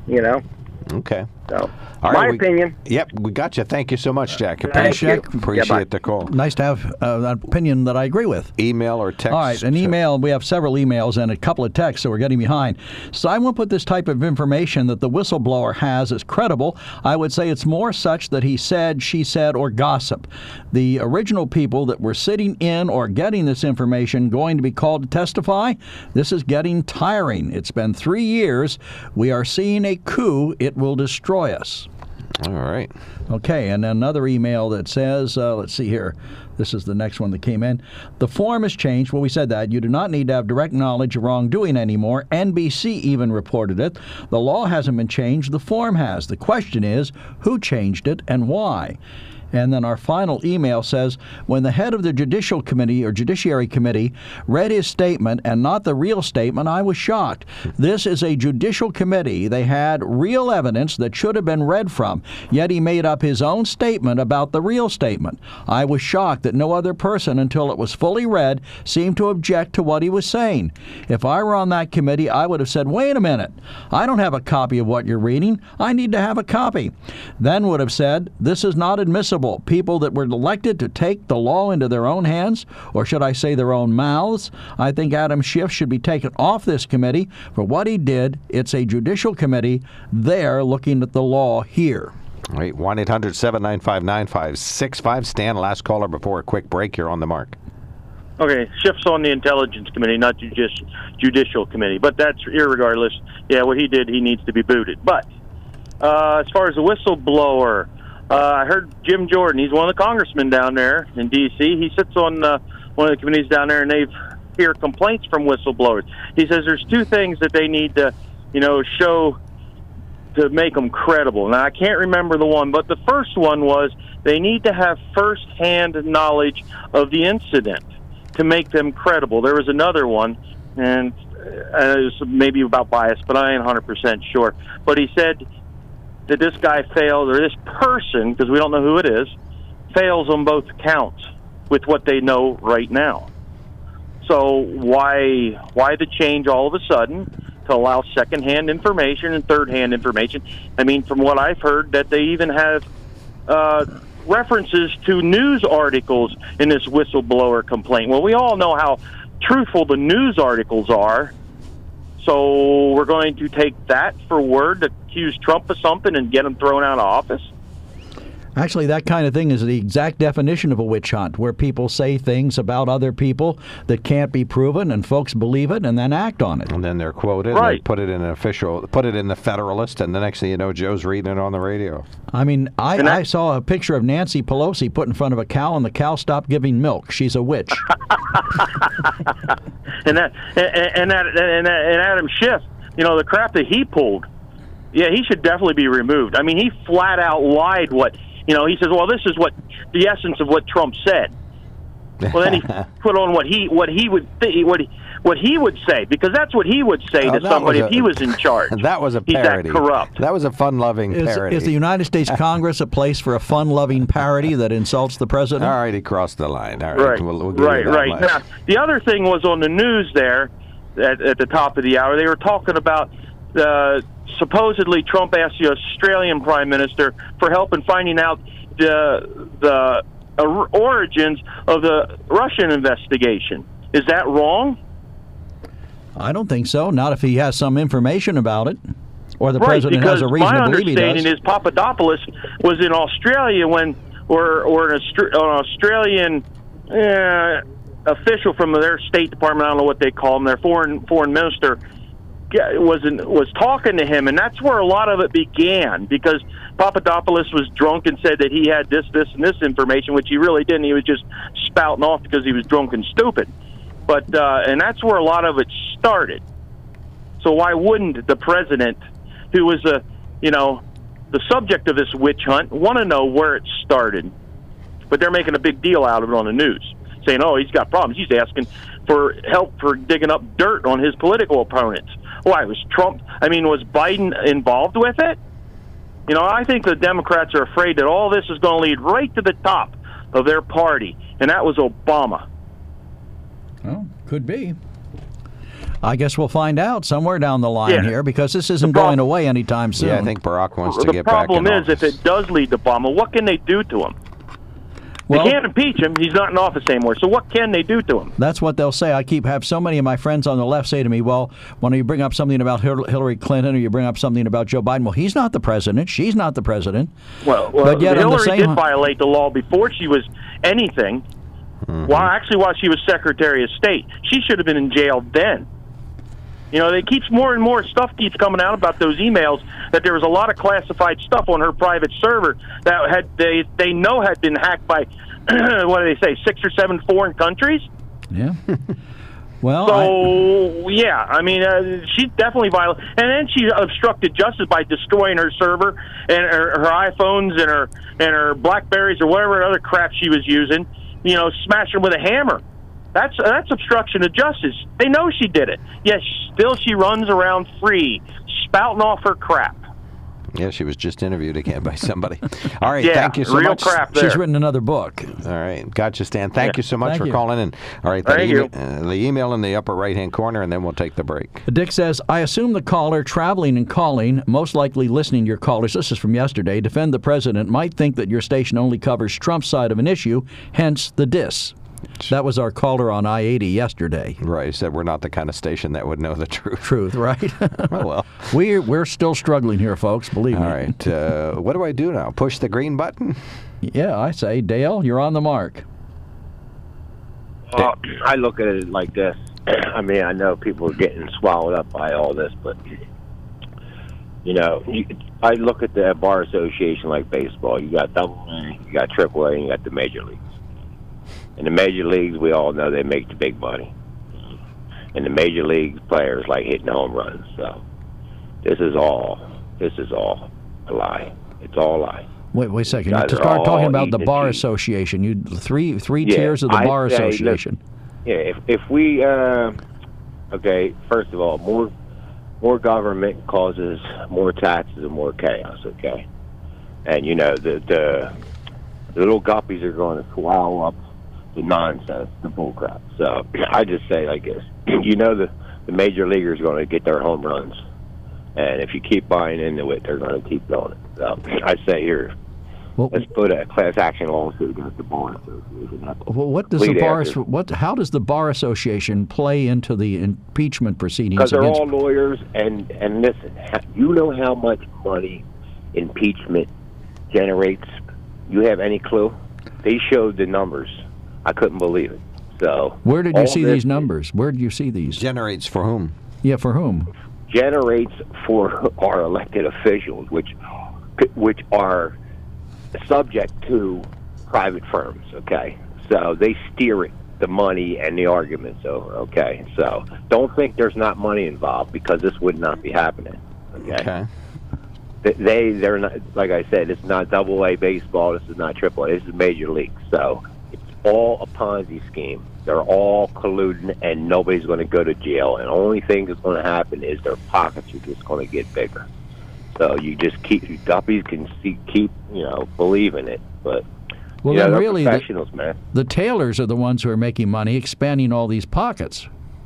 Okay. So, all my right, opinion. Yep, we got you. Thank you so much, Jack. Appreciate the call. Nice to have an opinion that I agree with. Email or text? All right, an email. We have several emails and a couple of texts, so we're getting behind. So I won't put this type of information that the whistleblower has as credible. I would say it's more such that he said, she said, or gossip. The original people that were sitting in or getting this information going to be called to testify. This is getting tiring. It's been 3 years. We are seeing a coup. It will destroy us. All right. Okay, and another email that says, let's see here. This is the next one that came in. The form has changed. Well, we said that. You do not need to have direct knowledge of wrongdoing anymore. NBC even reported it. The law hasn't been changed. The form has. The question is, who changed it and why? And then our final email says, when the head of the Judicial Committee or Judiciary Committee read his statement and not the real statement, I was shocked. This is a Judicial Committee. They had real evidence that should have been read from, yet he made up his own statement about the real statement. I was shocked that no other person, until it was fully read, seemed to object to what he was saying. If I were on that committee, I would have said, wait a minute, I don't have a copy of what you're reading. I need to have a copy. Then would have said, this is not admissible. People that were elected to take the law into their own hands, or should I say their own mouths. I think Adam Schiff should be taken off this committee for what he did. It's a Judicial Committee. They're looking at the law here. All right, 1-800-795-9565. Stan, last caller before a quick break. You're on the mark. Okay, Schiff's on the Intelligence Committee, not Judicial Committee. But that's irregardless. Yeah, what he did, he needs to be booted. But as far as the whistleblower, I heard Jim Jordan. He's one of the congressmen down there in D.C. He sits on one of the committees down there, and they hear complaints from whistleblowers. He says there's two things that they need to, show to make them credible. Now, I can't remember the one, but the first one was they need to have first-hand knowledge of the incident to make them credible. There was another one, and it was maybe about bias, but I ain't 100% sure. But he said that this guy failed, or this person, because we don't know who it is, fails on both counts with what they know right now. So why the change all of a sudden to allow second-hand information and third-hand information? I mean, from what I've heard, that they even have references to news articles in this whistleblower complaint. Well, we all know how truthful the news articles are. So we're going to take that for word to accuse Trump of something and get him thrown out of office? Actually, that kind of thing is the exact definition of a witch hunt, where people say things about other people that can't be proven, and folks believe it and then act on it. And then they're quoted, Right. and they put it in put it in the Federalist, and the next thing you know, Joe's reading it on the radio. I mean, I saw a picture of Nancy Pelosi put in front of a cow, and the cow stopped giving milk. She's a witch. And Adam Schiff, the crap that he pulled, yeah, he should definitely be removed. I mean, he flat out lied. He says, well, this is what the essence of what Trump said. Well, then he put on what he would say, because that's what he would say to somebody if he was in charge. That was a parody. He's that corrupt. That was a fun-loving parody. Is the United States Congress a place for a fun-loving parody that insults the president? All right, he crossed the line. All Right, we'll give you that right. much. Now, the other thing was on the news there at the top of the hour. They were talking about supposedly Trump asked the Australian Prime Minister for help in finding out the origins of the Russian investigation. Is that wrong? I don't think so. Not if he has some information about it, or the president has a reason to believe he does. My understanding is Papadopoulos was in Australia or an Australian official from their State Department, I don't know what they call him, their foreign minister, was talking to him, and that's where a lot of it began, because Papadopoulos was drunk and said that he had this, and this information, which he really didn't. He was just spouting off because he was drunk and stupid. But and that's where a lot of it started. So why wouldn't the president, who was the subject of this witch hunt, want to know where it started? But they're making a big deal out of it on the news, saying, "Oh, he's got problems. He's asking for help for digging up dirt on his political opponents." Why was Biden involved with it? I think the Democrats are afraid that all this is going to lead right to the top of their party, and that was Obama. Well, could be. I guess we'll find out somewhere down the line here, because this isn't going away anytime soon. Yeah, I think Barack wants to get back in The problem is, office. if it does lead to Obama, what can they do to him? Well, they can't impeach him. He's not in office anymore. So what can they do to him? That's what they'll say. I have so many of my friends on the left say to me, well, when you bring up something about Hillary Clinton or you bring up something about Joe Biden, well, he's not the president. She's not the president. Well, but yet Hillary did violate the law before she was anything. Mm-hmm. While she was Secretary of State. She should have been in jail then. They more and more stuff keeps coming out about those emails, that there was a lot of classified stuff on her private server that they know had been hacked by, what do they say, 6 or 7 foreign countries? Yeah. Well, she definitely violated, and then she obstructed justice by destroying her server and her iPhones and her Blackberries or whatever other crap she was using. Smash them with a hammer. That's obstruction of justice. They know she did it. Yet still she runs around free, spouting off her crap. Yeah, she was just interviewed again by somebody. All right, yeah, thank you so real much. crap there. She's written another book. All right, gotcha, Stan. Thank you so much Thank for you. calling in. All right, Thank you. The email in the upper right-hand corner, and then we'll take the break. Dick says, I assume the caller traveling and calling, most likely listening to your callers, this is from yesterday, defend the president, might think that your station only covers Trump's side of an issue, hence the diss. That was our caller on I-80 yesterday. Right, he said we're not the kind of station that would know the truth. Truth, right? Oh, well. We're still struggling here, folks, believe me. All right, what do I do now? Push the green button? Yeah, I say, Dale, you're on the mark. I look at it like this. I mean, I know people are getting swallowed up by all this, but, I look at the bar association like baseball. You got AA, you got AAA, and you got the major leagues. In the major leagues, we all know they make the big money. And the major league players like hitting home runs. So this is all a lie. It's all a lie. Wait a second. Guys To are start all talking about the eating bar cheese. association, you three Yeah, tiers of the I bar say, look, association. if we okay, first of all, more government causes more taxes and more chaos. Okay, and the little guppies are going to swallow up the nonsense, the bullcrap. So I just say like this: the major leaguers are going to get their home runs, and if you keep buying into it, they're going to keep going. So I say here, let's put a class action lawsuit against the bar association. Well, what does the bar? How does the bar association play into the impeachment proceedings? Because they're against all lawyers, and listen, you know how much money impeachment generates You have any clue? They showed the numbers. I couldn't believe it. So where did you see these numbers? Where did you see these? Generates for whom? Yeah, for whom? Generates for our elected officials, which are subject to private firms. Okay, so they steer it, the money and the arguments over. Okay, so don't think there's not money involved, because this would not be happening. Okay. They're not, like I said, it's not AA baseball. This is not AAA. This is Major League. So it's all a Ponzi scheme. They're all colluding, and nobody's going to go to jail. And the only thing that's going to happen is their pockets are just going to get bigger. So you just keep guppies can keep believing it, but well, then really professionals, man. The tailors are the ones who are making money, expanding all these pockets.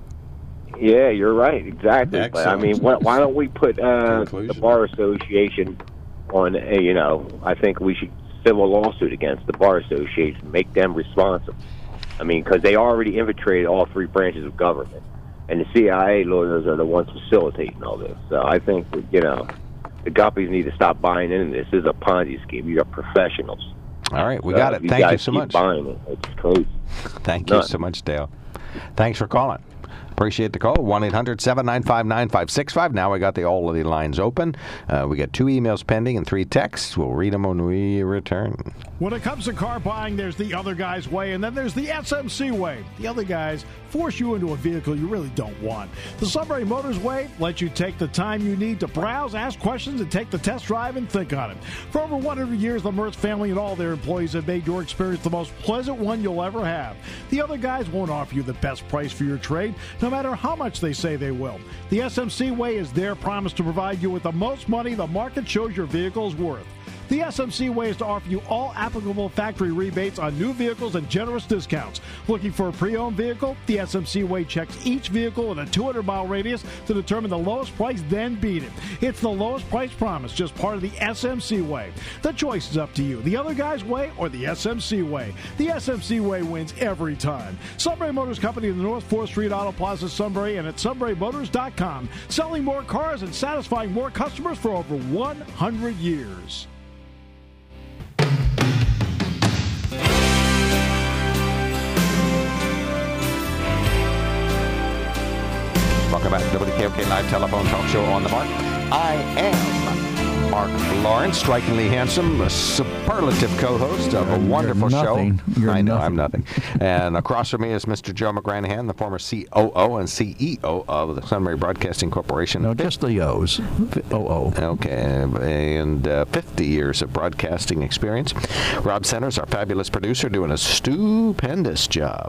Yeah, you're right, exactly. But, I mean, why don't we put the Bar Association on? I think we should civil lawsuit against the Bar Association, make them responsible. I mean, because they already infiltrated all three branches of government, and the CIA lawyers are the ones facilitating all this. So I think the guppies need to stop buying into this. This is a Ponzi scheme. You are professionals. All right, we got it. Thank you so much. Buying it. It's crazy. Thank you so much, Dale. Thanks for calling. Appreciate the call. 1-800-795-9565. Now we got all of the lines open. We got 2 emails pending and 3 texts. We'll read them when we return. When it comes to car buying, there's the other guy's way, and then there's the SMC way. The other guys force you into a vehicle you really don't want. The Sunbury Motors way lets you take the time you need to browse, ask questions, and take the test drive and think on it. For over 100 years, the Mertz family and all their employees have made your experience the most pleasant one you'll ever have. The other guys won't offer you the best price for your trade, no matter how much they say they will. The SMC way is their promise to provide you with the most money the market shows your vehicle is worth. The SMC way is to offer you all applicable factory rebates on new vehicles and generous discounts. Looking for a pre-owned vehicle? The SMC way checks each vehicle in a 200-mile radius to determine the lowest price, then beat it. It's the lowest price promise, just part of the SMC way. The choice is up to you. The other guy's way or the SMC way. The SMC way wins every time. Sunbury Motors Company in the North 4th Street Auto Plaza, Sunbury, and at sunburymotors.com. Selling more cars and satisfying more customers for over 100 years. Welcome back to WKOK Live Telephone Talk Show on the Mark. I am Mark Lawrence, strikingly handsome, a superlative co-host of a wonderful show. I know, I'm nothing. And across from me is Mr. Joe McGranahan, the former COO and CEO of the Sunbury Broadcasting Corporation. No, just the O's. OO. Okay, and 50 years of broadcasting experience. Rob Centers, our fabulous producer, doing a stupendous job.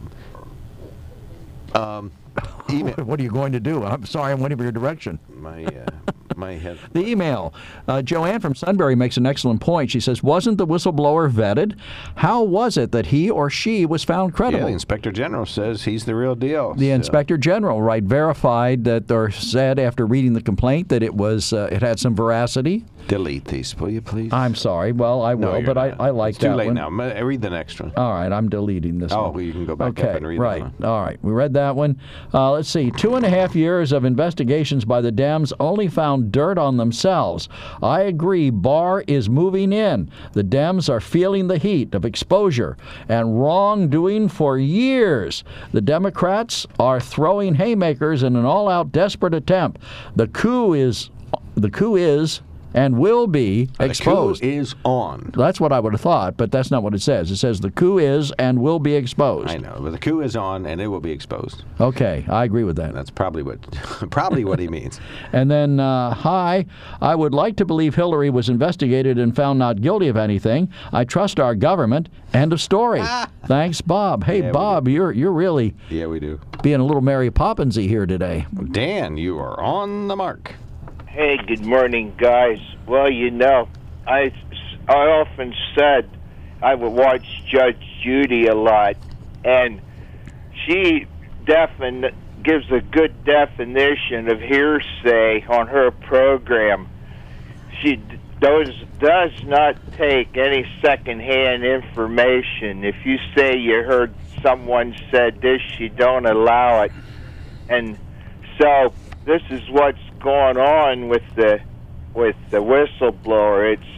What are you going to do? I'm sorry, I'm waiting for your direction. My head. The email. Joanne from Sunbury makes an excellent point. She says, wasn't the whistleblower vetted? How was it that he or she was found credible? Yeah, the Inspector General says he's the real deal. The Inspector General, right, verified that, or said after reading the complaint that it was it had some veracity. Delete these, will you, please? I'm sorry. Well, I will, but I like it's that too late one. now. Read the next one. All right, I'm deleting this one. Oh, well, you can go back up and read right. that one. All right, we read that one. Let's see. 2.5 years of investigations by the Dems only found dirt on themselves. I agree, Barr is moving in. The Dems are feeling the heat of exposure and wrongdoing for years. The Democrats are throwing haymakers in an all-out desperate attempt. The coup is and will be exposed. The coup is on. That's what I would have thought, but that's not what it says. It says the coup is and will be exposed. I know, but the coup is on and it will be exposed. Okay, I agree with that. That's probably what he means. And then, hi, I would like to believe Hillary was investigated and found not guilty of anything. I trust our government. End of story. Thanks, Bob. Hey, yeah, Bob, you're really we do being a little Mary Poppinsy here today. Dan, you are on the mark. Hey, good morning, guys. Well, I often said I would watch Judge Judy a lot, and she gives a good definition of hearsay on her program. She does not take any secondhand information. If you say you heard someone said this, she don't allow it. And so this is what's going on with the whistleblower. It's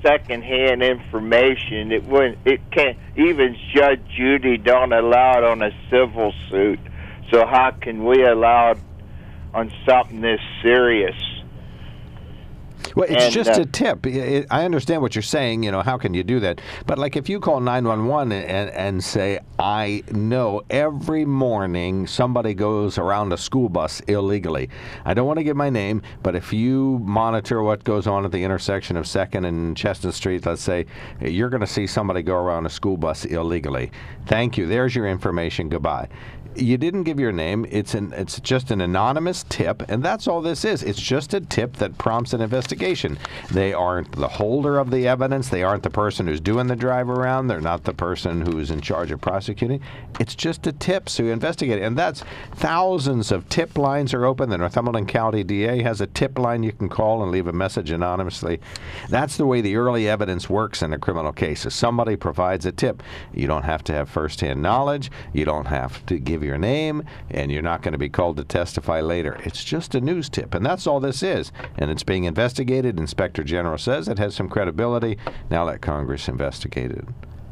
secondhand information. It can't. Even Judge Judy don't allow it on a civil suit. So how can we allow it on something this serious? Well, it's just a tip. I understand what you're saying. How can you do that? But like if you call 911 and say, I know every morning somebody goes around a school bus illegally. I don't want to give my name, but if you monitor what goes on at the intersection of 2nd and Chestnut Street, let's say, you're going to see somebody go around a school bus illegally. Thank you. There's your information. Goodbye. You didn't give your name. It's just an anonymous tip, and that's all this is. It's just a tip that prompts an investigation. They aren't the holder of the evidence. They aren't the person who's doing the drive around. They're not the person who's in charge of prosecuting. It's just a tip, so you investigate it. And that's thousands of tip lines are open. The Northumberland County DA has a tip line you can call and leave a message anonymously. That's the way the early evidence works in a criminal case. If somebody provides a tip, you don't have to have firsthand knowledge. You don't have to give your name, and you're not going to be called to testify later. It's just a news tip, and that's all this is. And it's being investigated. Inspector General says it has some credibility. Now let Congress investigate it.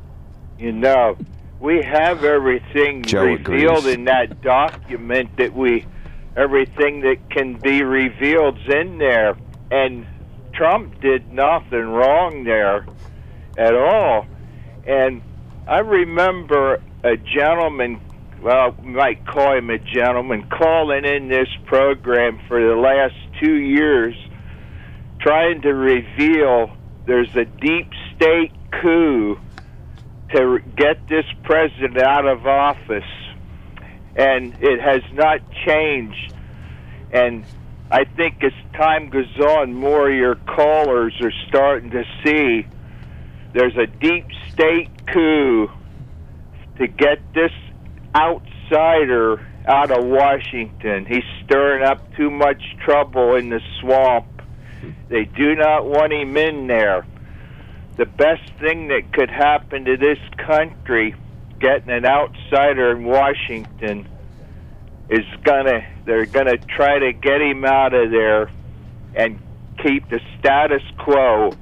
We have everything revealed in that document everything that can be revealed's in there. And Trump did nothing wrong there at all. And I remember a gentleman, well, we might call him a gentleman, calling in this program for the last 2 years, trying to reveal there's a deep state coup to get this president out of office. And it has not changed. And I think as time goes on, more of your callers are starting to see there's a deep state coup to get this outsider out of Washington. He's stirring up too much trouble in the swamp. They do not want him in there. The best thing that could happen to this country, getting an outsider in Washington, is they're gonna try to get him out of there and keep the status quo.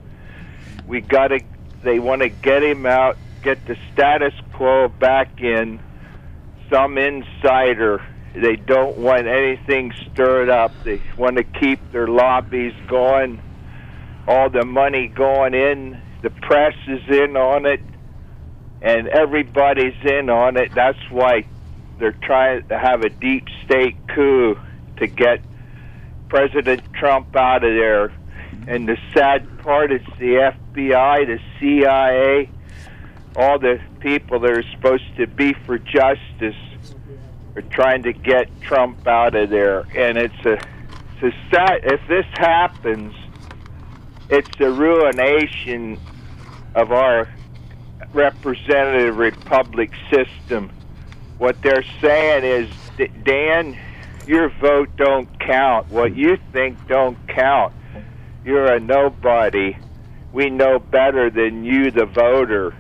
They want to get him out, get the status quo back in. Some insider. They don't want anything stirred up. They want to keep their lobbies going, all the money going in. The press is in on it, and everybody's in on it. That's why they're trying to have a deep state coup to get President Trump out of there. And the sad part is the FBI, the CIA, all the people that are supposed to be for justice are trying to get Trump out of there. And it's a sad, if this happens, it's a ruination of our representative republic system. What they're saying is, Dan, your vote don't count. What you think don't count. You're a nobody. We know better than you, the voter.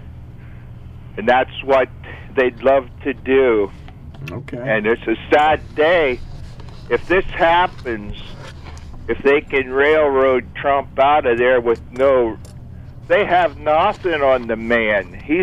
And that's what they'd love to do. Okay. And it's a sad day. If this happens, if they can railroad Trump out of there with they have nothing on the man. He's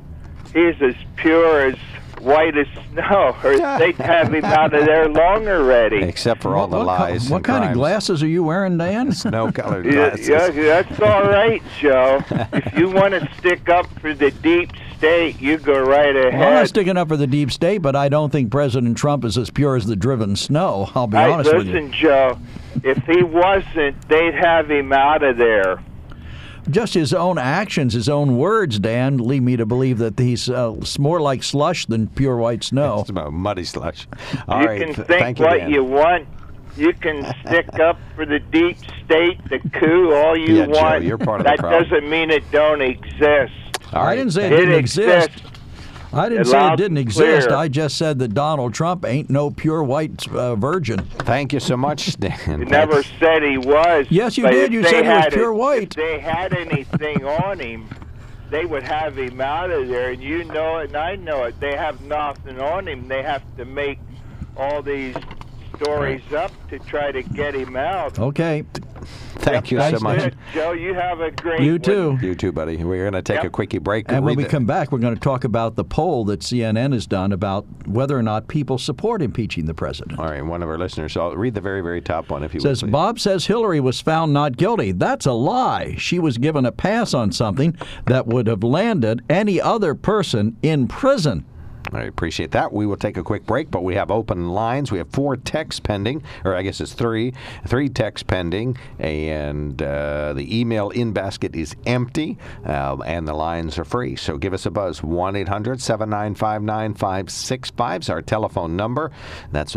as pure as white as snow. Or they'd have him out of there long already. Except for all the lies. What kind of glasses are you wearing, Dan? Snow-colored glasses. Yeah, that's all right, Joe. If you want to stick up for the deep state, you go right ahead. Well, I'm not sticking up for the deep state, but I don't think President Trump is as pure as the driven snow. I'll be honest with you. Listen, Joe, if he wasn't, they'd have him out of there. Just his own actions, his own words, Dan, lead me to believe that he's more like slush than pure white snow. It's about muddy slush. You can think what you want. You can stick up for the deep state, the coup, all you want. Joe, you're part of the problem. That doesn't mean it don't exist. I didn't say it didn't exist. I didn't say it didn't exist. I just said that Donald Trump ain't no pure white virgin. Thank you so much, Dan. You never said he was. Yes, you did. You said he was pure white. If they had anything on him, they would have him out of there, and you know it, and I know it. They have nothing on him. They have to make all these stories up to try to get him out. Okay. Thank you so much. Joe, you have a great You too. You too, buddy. We're going to take a quickie break. And when read we come back, we're going to talk about the poll that CNN has done about whether or not people support impeaching the president. All right, one of our listeners. So I'll read the very, very top one if you will. Says, Bob says Hillary was found not guilty. That's a lie. She was given a pass on something that would have landed any other person in prison. I appreciate that. We will take a quick break, but we have open lines. We have 4 texts pending, or I guess it's 3 texts pending, and the email in basket is empty, and the lines are free. So give us a buzz. 1-800-795-9565 is our telephone number. That's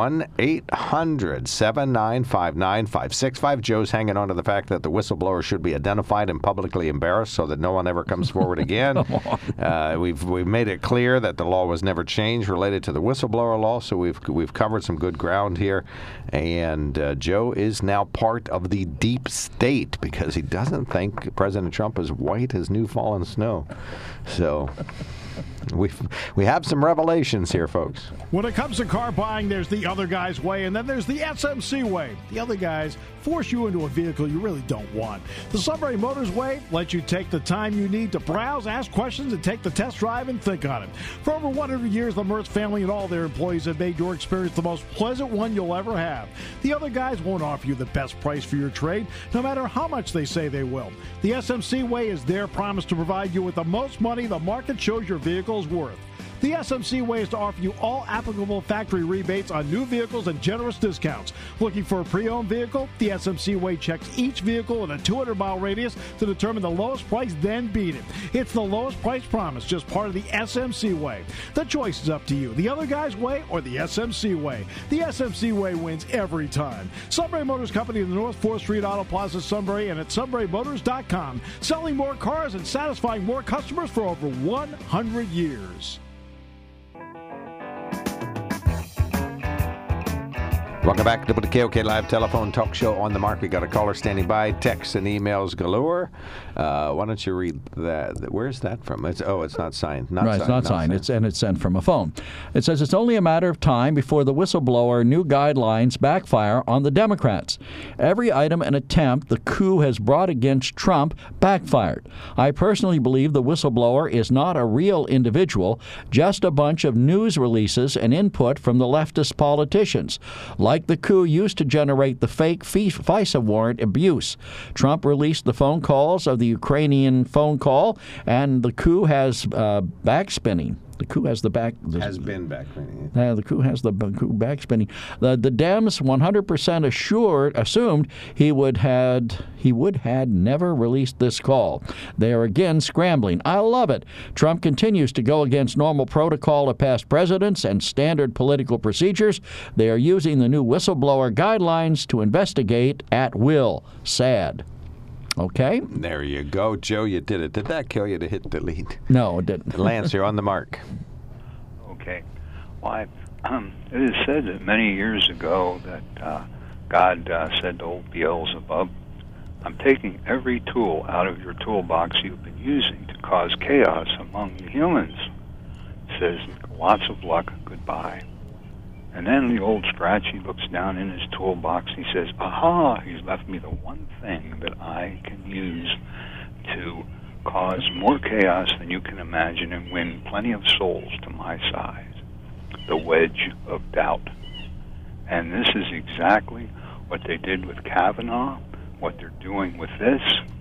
1-800-795-9565. Joe's hanging on to the fact that the whistleblower should be identified and publicly embarrassed so that no one ever comes forward again. We've made it clear that the law was never changed related to the whistleblower law, so we've covered some good ground here. And Joe is now part of the deep state because he doesn't think President Trump is white as new fallen snow. So we have some revelations here, folks. When it comes to car buying, there's the other guy's way, and then there's the SMC way. The other guys force you into a vehicle you really don't want. The Sunbury Motors way lets you take the time you need to browse, ask questions, and take the test drive and think on it. For over 100 years, the Mertz family and all their employees have made your experience the most pleasant one you'll ever have. The other guys won't offer you the best price for your trade, no matter how much they say they will. The SMC way is their promise to provide you with the most money the market shows your vehicle is worth. The SMC way is to offer you all applicable factory rebates on new vehicles and generous discounts. Looking for a pre-owned vehicle? The SMC way checks each vehicle in a 200-mile radius to determine the lowest price, then beat it. It's the lowest price promise, just part of the SMC way. The choice is up to you, the other guy's way or the SMC way. The SMC way wins every time. Sunbury Motors Company in the North 4th Street Auto Plaza, Sunbury, and at sunburymotors.com. Selling more cars and satisfying more customers for over 100 years. Welcome back to the KOK Live Telephone Talk Show on the Mark. We got a caller standing by. Texts and emails galore. Why don't you read that? Where's that from? It's not signed. It's not signed. It's sent from a phone. It says it's only a matter of time before the whistleblower new guidelines backfire on the Democrats. Every item and attempt the coup has brought against Trump backfired. I personally believe the whistleblower is not a real individual, just a bunch of news releases and input from the leftist politicians. Like the coup used to generate the fake FISA warrant abuse. Trump released the phone calls of the Ukrainian phone call, and the coup has backspinning. The coup has the back. Has been backspinning. The coup has the coup backspinning. The Dems 100% assumed he would had never released this call. They are again scrambling. I love it. Trump continues to go against normal protocol of past presidents and standard political procedures. They are using the new whistleblower guidelines to investigate at will. Sad. Okay. There you go, Joe. You did it. Did that kill you to hit delete? No, it didn't. Lance, you're on the mark. Okay. Well, it is said that many years ago that God said to old Beelzebub, I'm taking every tool out of your toolbox you've been using to cause chaos among the humans. It says, lots of luck, goodbye. And then the old Strachey looks down in his toolbox. He says, aha, he's left me the one thing that I can use to cause more chaos than you can imagine and win plenty of souls to my side. The wedge of doubt. And this is exactly what they did with Kavanaugh, what they're doing with this,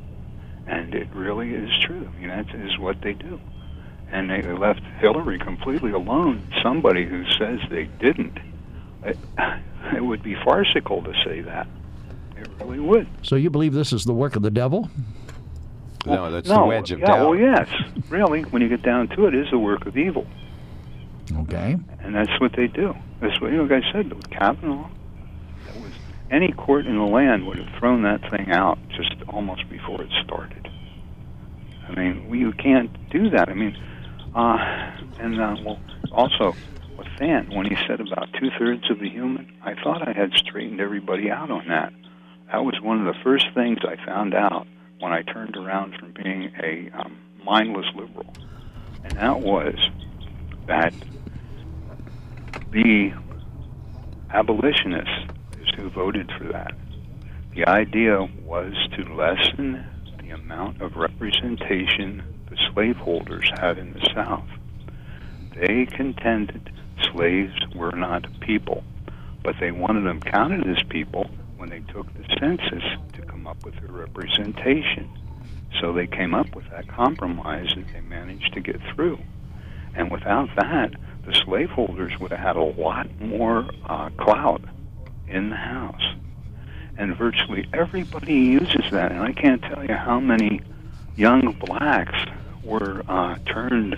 and it really is true. I mean, that is what they do. And they left Hillary completely alone. Somebody who says they didn't, it would be farcical to say that. It really would. So you believe this is the work of the devil? No, that's the wedge of doubt. Well, yes. Really, when you get down to it, is the work of evil. Okay. And that's what they do. That's what, like I said, with Kavanaugh, any court in the land would have thrown that thing out just almost before it started. I mean, you can't do that. I mean, well, also with Thant, when he said about 2/3 of the human, I thought I had straightened everybody out on that. That was one of the first things I found out when I turned around from being a mindless liberal. And that was that the abolitionists who voted for that, The idea was to lessen the amount of representation the slaveholders had in the South. They contended slaves were not people, but they wanted them counted as people when they took the census to come up with a representation. So they came up with that compromise that they managed to get through. And without that, the slaveholders would have had a lot more clout in the House. And virtually everybody uses that. And I can't tell you how many young blacks were turned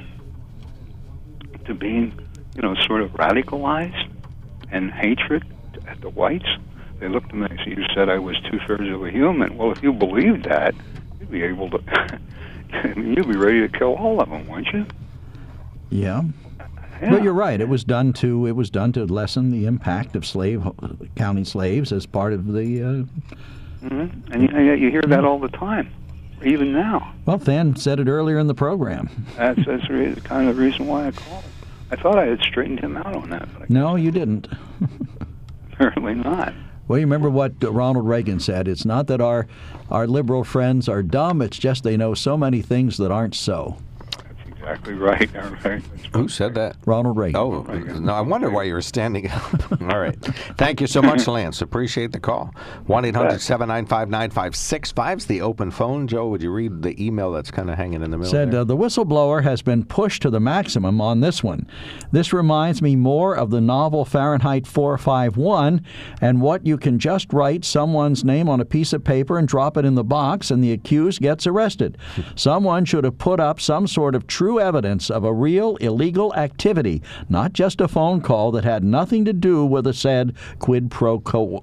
to being, sort of radicalized and hatred at the whites. They looked at me and said, "You said I was 2/3 of a human." Well, if you believed that, you'd be able to, you'd be ready to kill all of them, wouldn't you? Yeah. But you're right. It was done to lessen the impact of counting slaves as part of the. Mm-hmm. And you hear that all the time, even now. Well, Than said it earlier in the program. That's kind of the reason why I called. I thought I had straightened him out on that. But no, you didn't. Apparently not. Well, you remember what Ronald Reagan said. It's not that our liberal friends are dumb. It's just they know so many things that aren't so. Exactly right. All right. Who said that? Ronald Reagan. Oh, no, I wonder why you were standing up. All right. Thank you so much, Lance. Appreciate the call. 1-800-795-9565 is the open phone. Joe, would you read the email that's kind of hanging in the middle Said, there? The whistleblower has been pushed to the maximum on this one. This reminds me more of the novel Fahrenheit 451 and what you can just write someone's name on a piece of paper and drop it in the box and the accused gets arrested. Someone should have put up some sort of true evidence of a real illegal activity, not just a phone call that had nothing to do with a said quid pro quo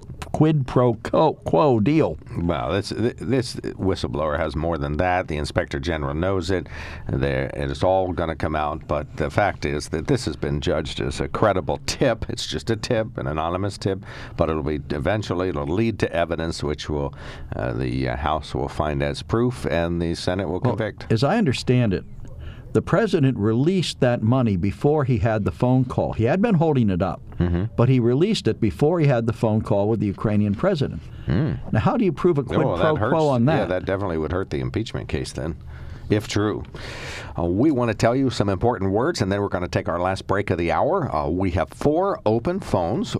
deal. Well, this whistleblower has more than that. The Inspector General knows it. It is all going to come out. But the fact is that this has been judged as a credible tip. It's just a tip, an anonymous tip, but it'll lead to evidence, which will the House will find as proof, and the Senate will convict. As I understand it, the president released that money before he had the phone call. He had been holding it up, but he released it before he had the phone call with the Ukrainian president. Now, how do you prove a quid pro quo on that? Yeah, that definitely would hurt the impeachment case then, if true. We want to tell you some important words, and then we're going to take our last break of the hour. We have 4 open phones.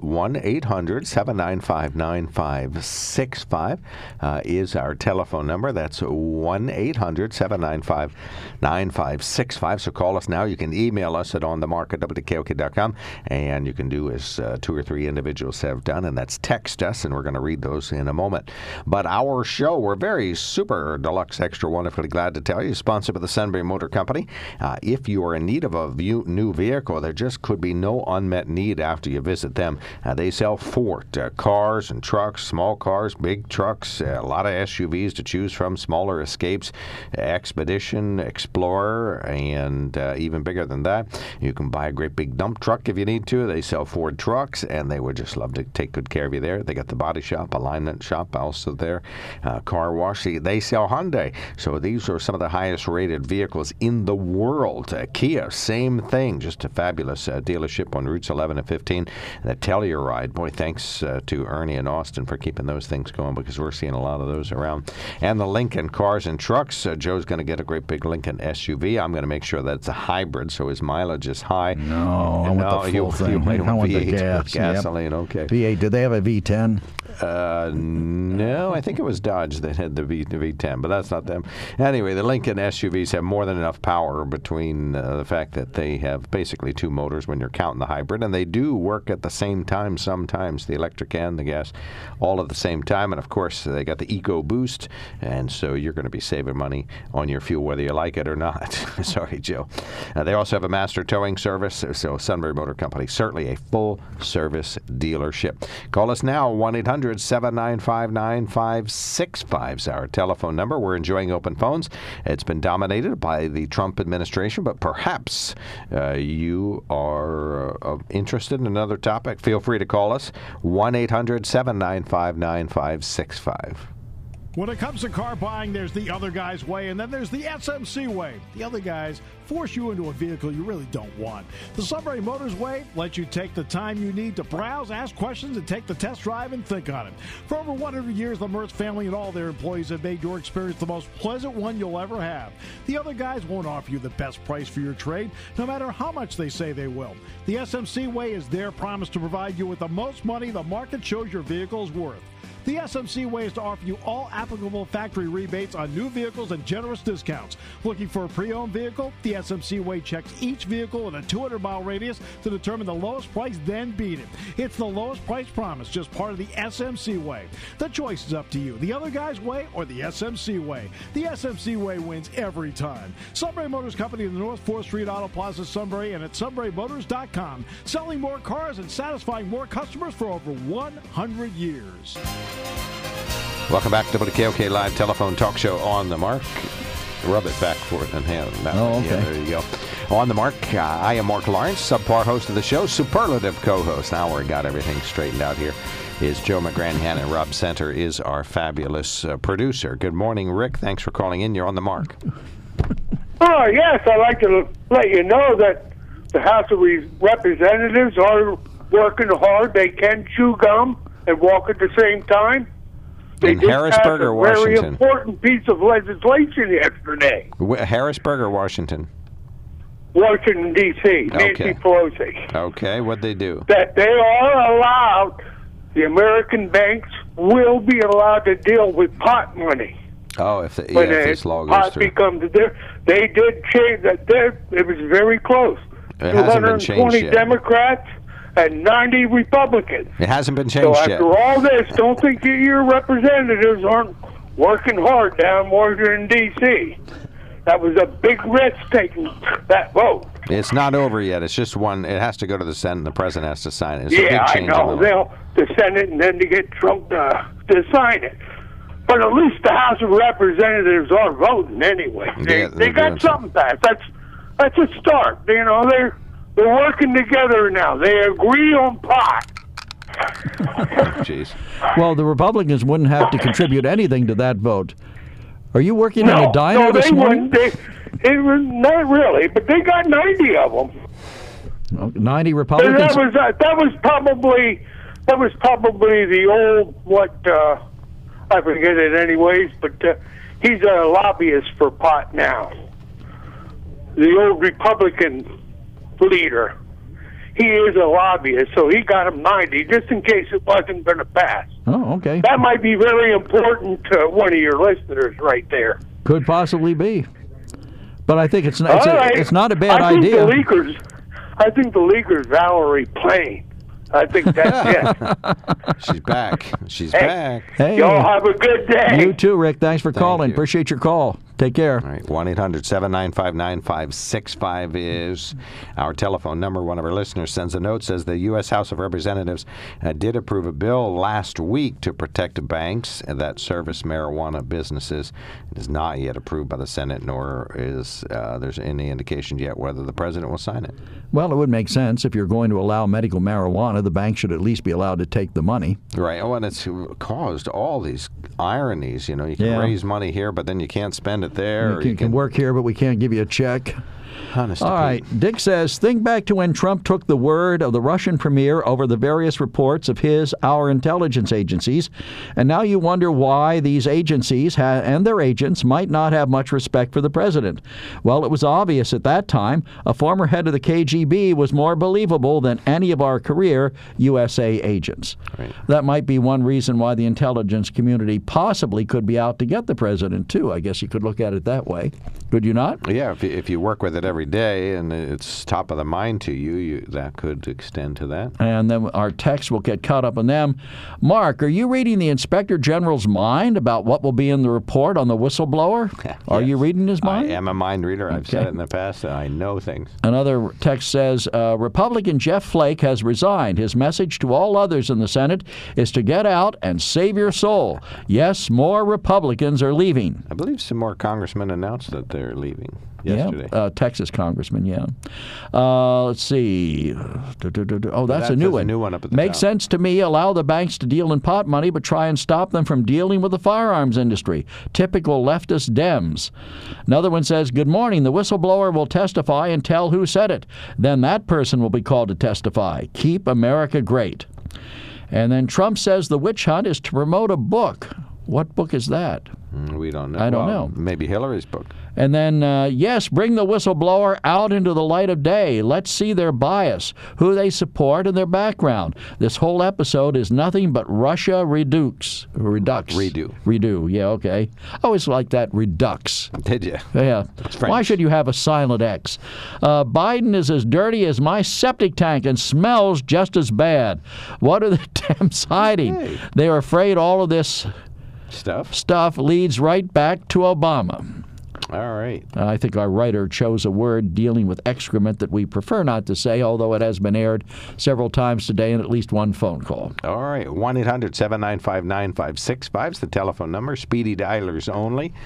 1-800-795-9565 is our telephone number. That's 1-800-795-9565. So call us now. You can email us at onthemark@wkok.com, and you can do as 2 or 3 individuals have done, and that's text us, and we're going to read those in a moment. But our show, we're very super deluxe extra wonderfully glad to tell you, is sponsored by the Sunbury Motor Company. If you are in need of a new vehicle, there just could be no unmet need after you visit them. They sell Ford cars and trucks, small cars, big trucks, a lot of SUVs to choose from, smaller Escapes, Expedition, Explorer, and even bigger than that. You can buy a great big dump truck if you need to. They sell Ford trucks, and they would just love to take good care of you there. They got the body shop, alignment shop also there, car wash. They sell Hyundai. So these are some of the highest rated vehicles in the world. Kia, same thing, just a fabulous dealership on routes 11 and 15. The Telluride, boy, thanks to Ernie and Austin for keeping those things going, because we're seeing a lot of those around. And the Lincoln Cars and Trucks. Joe's going to get a great big Lincoln SUV. I'm going to make sure that it's a hybrid, so his mileage is high. No, I want the full thing. I want the gas. Gasoline, okay. V8, did they have a V10? No, I think it was Dodge that had the V10, but that's not them. Anyway, the Lincoln SUVs have more than enough power between the fact that they have basically 2 motors when you're counting the hybrid, and they do work at the same time sometimes, the electric and the gas, all at the same time. And of course, they got the EcoBoost, and so you're going to be saving money on your fuel whether you like it or not. Sorry, Joe. They also have a master towing service, so Sunbury Motor Company, certainly a full-service dealership. Call us now, 1-800-795-9565 is our telephone number. We're enjoying open phones. It's been dominated by the Trump administration, but perhaps you are interested in another topic. Feel free to call us, 1-800-795-9565. When it comes to car buying, there's the other guy's way, and then there's the SMC way. The other guys force you into a vehicle you really don't want. The Sunbury Motors way lets you take the time you need to browse, ask questions, and take the test drive and think on it. For over 100 years, the Mertz family and all their employees have made your experience the most pleasant one you'll ever have. The other guys won't offer you the best price for your trade, no matter how much they say they will. The SMC way is their promise to provide you with the most money the market shows your vehicle is worth. The SMC way is to offer you all applicable factory rebates on new vehicles and generous discounts. Looking for a pre-owned vehicle? The SMC way checks each vehicle in a 200-mile radius to determine the lowest price, then beat it. It's the lowest price promise, just part of the SMC way. The choice is up to you, the other guy's way or the SMC way. The SMC way wins every time. Sunbury Motors Company in the North 4th Street Auto Plaza, Sunbury, and at sunburymotors.com. Selling more cars and satisfying more customers for over 100 years. Welcome back to the WKOK Live Telephone Talk Show On the Mark. Rub it back for it and hand that one. Okay. Yeah, there you go. On the Mark, I am Mark Lawrence, subpar host of the show, superlative co-host. Now we got everything straightened out here. Is Joe McGranahan, and Rob Center is our fabulous producer. Good morning, Rick. Thanks for calling in. You're on the Mark. Oh, yes, I'd like to let you know that the House of Representatives are working hard. They can chew gum and walk at the same time. In Harrisburg or Washington? Very important piece of legislation yesterday. Harrisburg or Washington? Washington, D.C., Nancy Pelosi. Okay, what'd they do? That they are allowed, the American banks will be allowed to deal with pot money. Oh, if When this law goes pot through. becomes there, they did change that. It was very close. It hasn't been changed 220 yet. Democrats and 90 Republicans. It hasn't been So changed after yet. all this, don't think that your representatives aren't working hard down Washington, D.C. That was a big risk taking that vote. It's not over yet. It's just one. It has to go to the Senate, and the president has to sign it. It's a Yeah, big I change know. in the law. They'll to Senate and then to get Trump to sign it. But at least the House of Representatives are voting anyway. Yeah, They they're got doing something passed. That's a start. You know, they're working together now. They agree on pot. Jeez. Well, the Republicans wouldn't have to contribute anything to that vote. Are you working in No, a diner no, this they morning? wouldn't. It was not really, but they got 90 of them. 90 And Republicans? that was probably the old I forget it anyways, but he's a lobbyist for pot now. The old Republican leader. He is a lobbyist, so he got him 90 just in case it wasn't going to pass. Oh, okay. That might be very important to one of your listeners right there. Could possibly be. But I think it's All not, right. it's not a bad I think idea. I think the leaker's Valerie Plame. I think that's it. She's back. She's Hey, back. Hey. Y'all have a good day. You too, Rick. Thanks for calling. you. Appreciate your call. Take care. All right, 1-800-795-9565 is our telephone number. One of our listeners sends a note, says the U.S. House of Representatives did approve a bill last week to protect banks that service marijuana businesses. It is not yet approved by the Senate, nor is there's any indication yet whether the president will sign it. Well, it would make sense. If you're going to allow medical marijuana, the bank should at least be allowed to take the money. Right. Oh, and it's caused all these ironies. You know, you can Yeah. raise money here, but then you can't spend it there. You can work here, but we can't give you a check. Honest to All right. Dick says, think back to when Trump took the word of the Russian premier over the various reports of our intelligence agencies, and now you wonder why these agencies and their agents might not have much respect for the president. Well, it was obvious at that time a former head of the KGB was more believable than any of our career USA agents. Right. That might be one reason why the intelligence community possibly could be out to get the president, too. I guess you could look at it that way. Could you not? Yeah, if you work with it every day and it's top of the mind to you, that could extend to that. And then our text will get caught up in them. Mark, are you reading the Inspector General's mind about what will be in the report on the whistleblower? Are you reading his mind? I am a mind reader. I've said Okay. it in the past. I know things. Another text says, Republican Jeff Flake has resigned. His message to all others in the Senate is to get out and save your soul. Yes, more Republicans are leaving. I believe some more congressmen announced that they're leaving. yesterday. Yeah, Texas congressman, yeah. Let's see. Oh, that's a new one. A new one up at the Makes top. sense to me. Allow the banks to deal in pot money, but try and stop them from dealing with the firearms industry. Typical leftist Dems. Another one says, good morning. The whistleblower will testify and tell who said it. Then that person will be called to testify. Keep America great. And then Trump says the witch hunt is to promote a book. What book is that? We don't know. I don't know. Maybe Hillary's book. And then, yes, bring the whistleblower out into the light of day. Let's see their bias, who they support, and their background. This whole episode is nothing but Russia Redux. Redo, yeah, okay. I always like that, Redux. Did you? Yeah. It's French. Why should you have a silent X? Biden is as dirty as my septic tank and smells just as bad. What are the Dems hiding? Hey. They are afraid all of this stuff leads right back to Obama. All right. I think our writer chose a word dealing with excrement that we prefer not to say, although it has been aired several times today in at least one phone call. All right. 1-800-795-9565 is the telephone number. Speedy dialers only.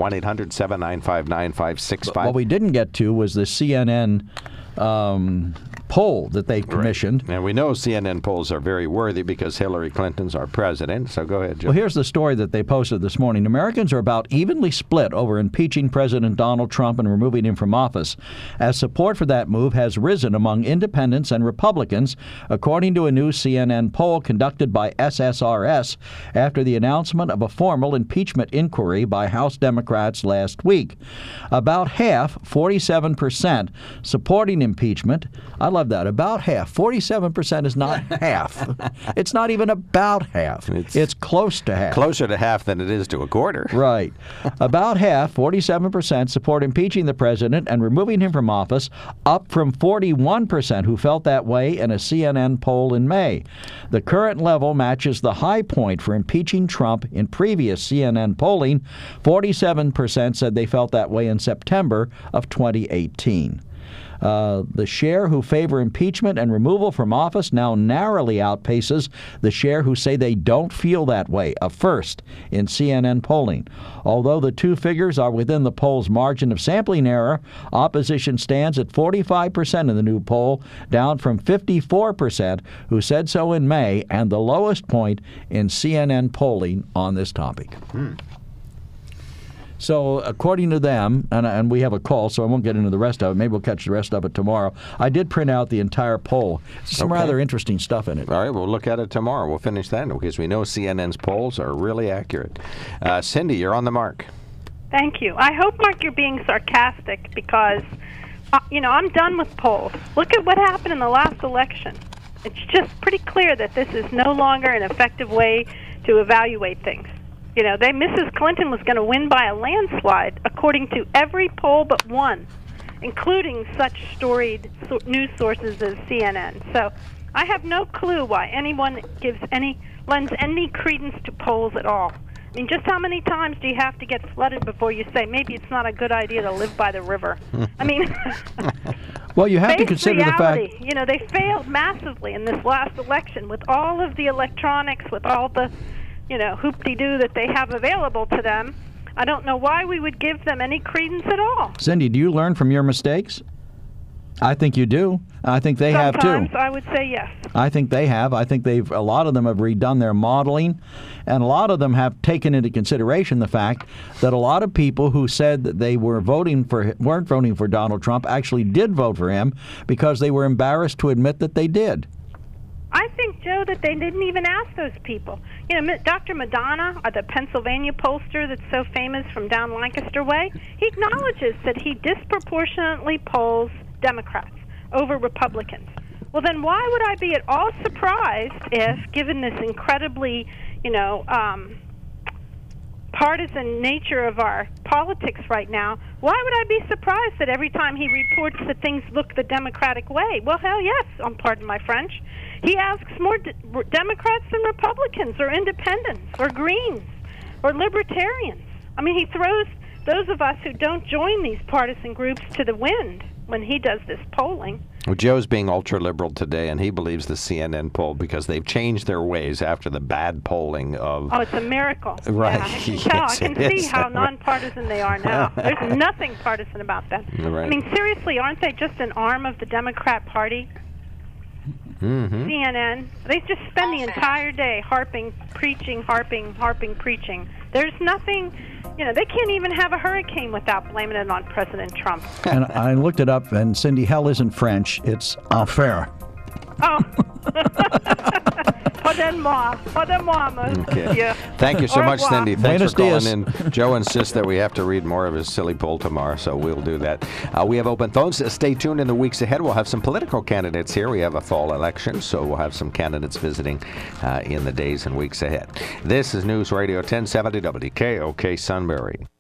1-800-795-9565. What we didn't get to was the CNN poll that they commissioned. Right. And we know CNN polls are very worthy because Hillary Clinton's our president. So go ahead, Joe. Well, here's the story that they posted this morning. Americans are about evenly split over impeaching President Donald Trump and removing him from office, as support for that move has risen among independents and Republicans, according to a new CNN poll conducted by SSRS after the announcement of a formal impeachment inquiry by House Democrats last week. About half, 47%, supporting impeachment. I love that. About half. 47% is not half. It's not even about half. It's close to half. Closer to half than it is to a quarter. Right. About half, 47%, support impeaching the president and removing him from office, up from 41% who felt that way in a CNN poll in May. The current level matches the high point for impeaching Trump in previous CNN polling. 47% said they felt that way in September of 2018. The share who favor impeachment and removal from office now narrowly outpaces the share who say they don't feel that way, a first in CNN polling. Although the two figures are within the poll's margin of sampling error, opposition stands at 45% in the new poll, down from 54% who said so in May, and the lowest point in CNN polling on this topic. So according to them, and we have a call, so I won't get into the rest of it. Maybe we'll catch the rest of it tomorrow. I did print out the entire poll. Some rather interesting stuff in it. All right, we'll look at it tomorrow. We'll finish that because we know CNN's polls are really accurate. Cindy, you're on the mark. Thank you. I hope, Mark, you're being sarcastic because, I'm done with polls. Look at what happened in the last election. It's just pretty clear that this is no longer an effective way to evaluate things. Mrs. Clinton was going to win by a landslide, according to every poll but one, including such storied news sources as CNN. So I have no clue why anyone lends any credence to polls at all. I mean, just how many times do you have to get flooded before you say maybe it's not a good idea to live by the river? I mean, well, you have to consider reality. the fact. They failed massively in this last election with all of the electronics, with all the hoop-de-doo that they have available to them. I don't know why we would give them any credence at all. Cindy, do you learn from your mistakes? I think you do. I think they have too. Sometimes I would say yes. I think they have. I think a lot of them have redone their modeling, and a lot of them have taken into consideration the fact that a lot of people who said that they weren't voting for Donald Trump actually did vote for him because they were embarrassed to admit that they did. I think, Joe, that they didn't even ask those people. Dr. Madonna, the Pennsylvania pollster that's so famous from down Lancaster Way, he acknowledges that he disproportionately polls Democrats over Republicans. Well, then why would I be at all surprised if, given this incredibly, partisan nature of our politics right now, why would I be surprised that every time he reports that things look the Democratic way? Well, hell yes, pardon my French. He asks more Democrats than Republicans or independents or Greens or Libertarians. I mean, he throws those of us who don't join these partisan groups to the wind when he does this polling. Well, Joe's being ultra-liberal today, and he believes the CNN poll because they've changed their ways after the bad polling of... Oh, it's a miracle. Right. Yeah, I can see how nonpartisan they are now. There's nothing partisan about them. Right. I mean, seriously, aren't they just an arm of the Democrat Party? Mm-hmm. CNN. They just spend the entire day harping, preaching. There's nothing, they can't even have a hurricane without blaming it on President Trump. And I looked it up, and Cindy, hell isn't French. It's enfer. Oh. Pardon-moi, Okay. Thank you so much, Cindy. Thanks Buenos for calling dias. in. Joe insists that we have to read more of his silly poll tomorrow, so we'll do that. We have open phones. Stay tuned in the weeks ahead. We'll have some political candidates here. We have a fall election, so we'll have some candidates visiting in the days and weeks ahead. This is News Radio 1070 WKOK Sunbury.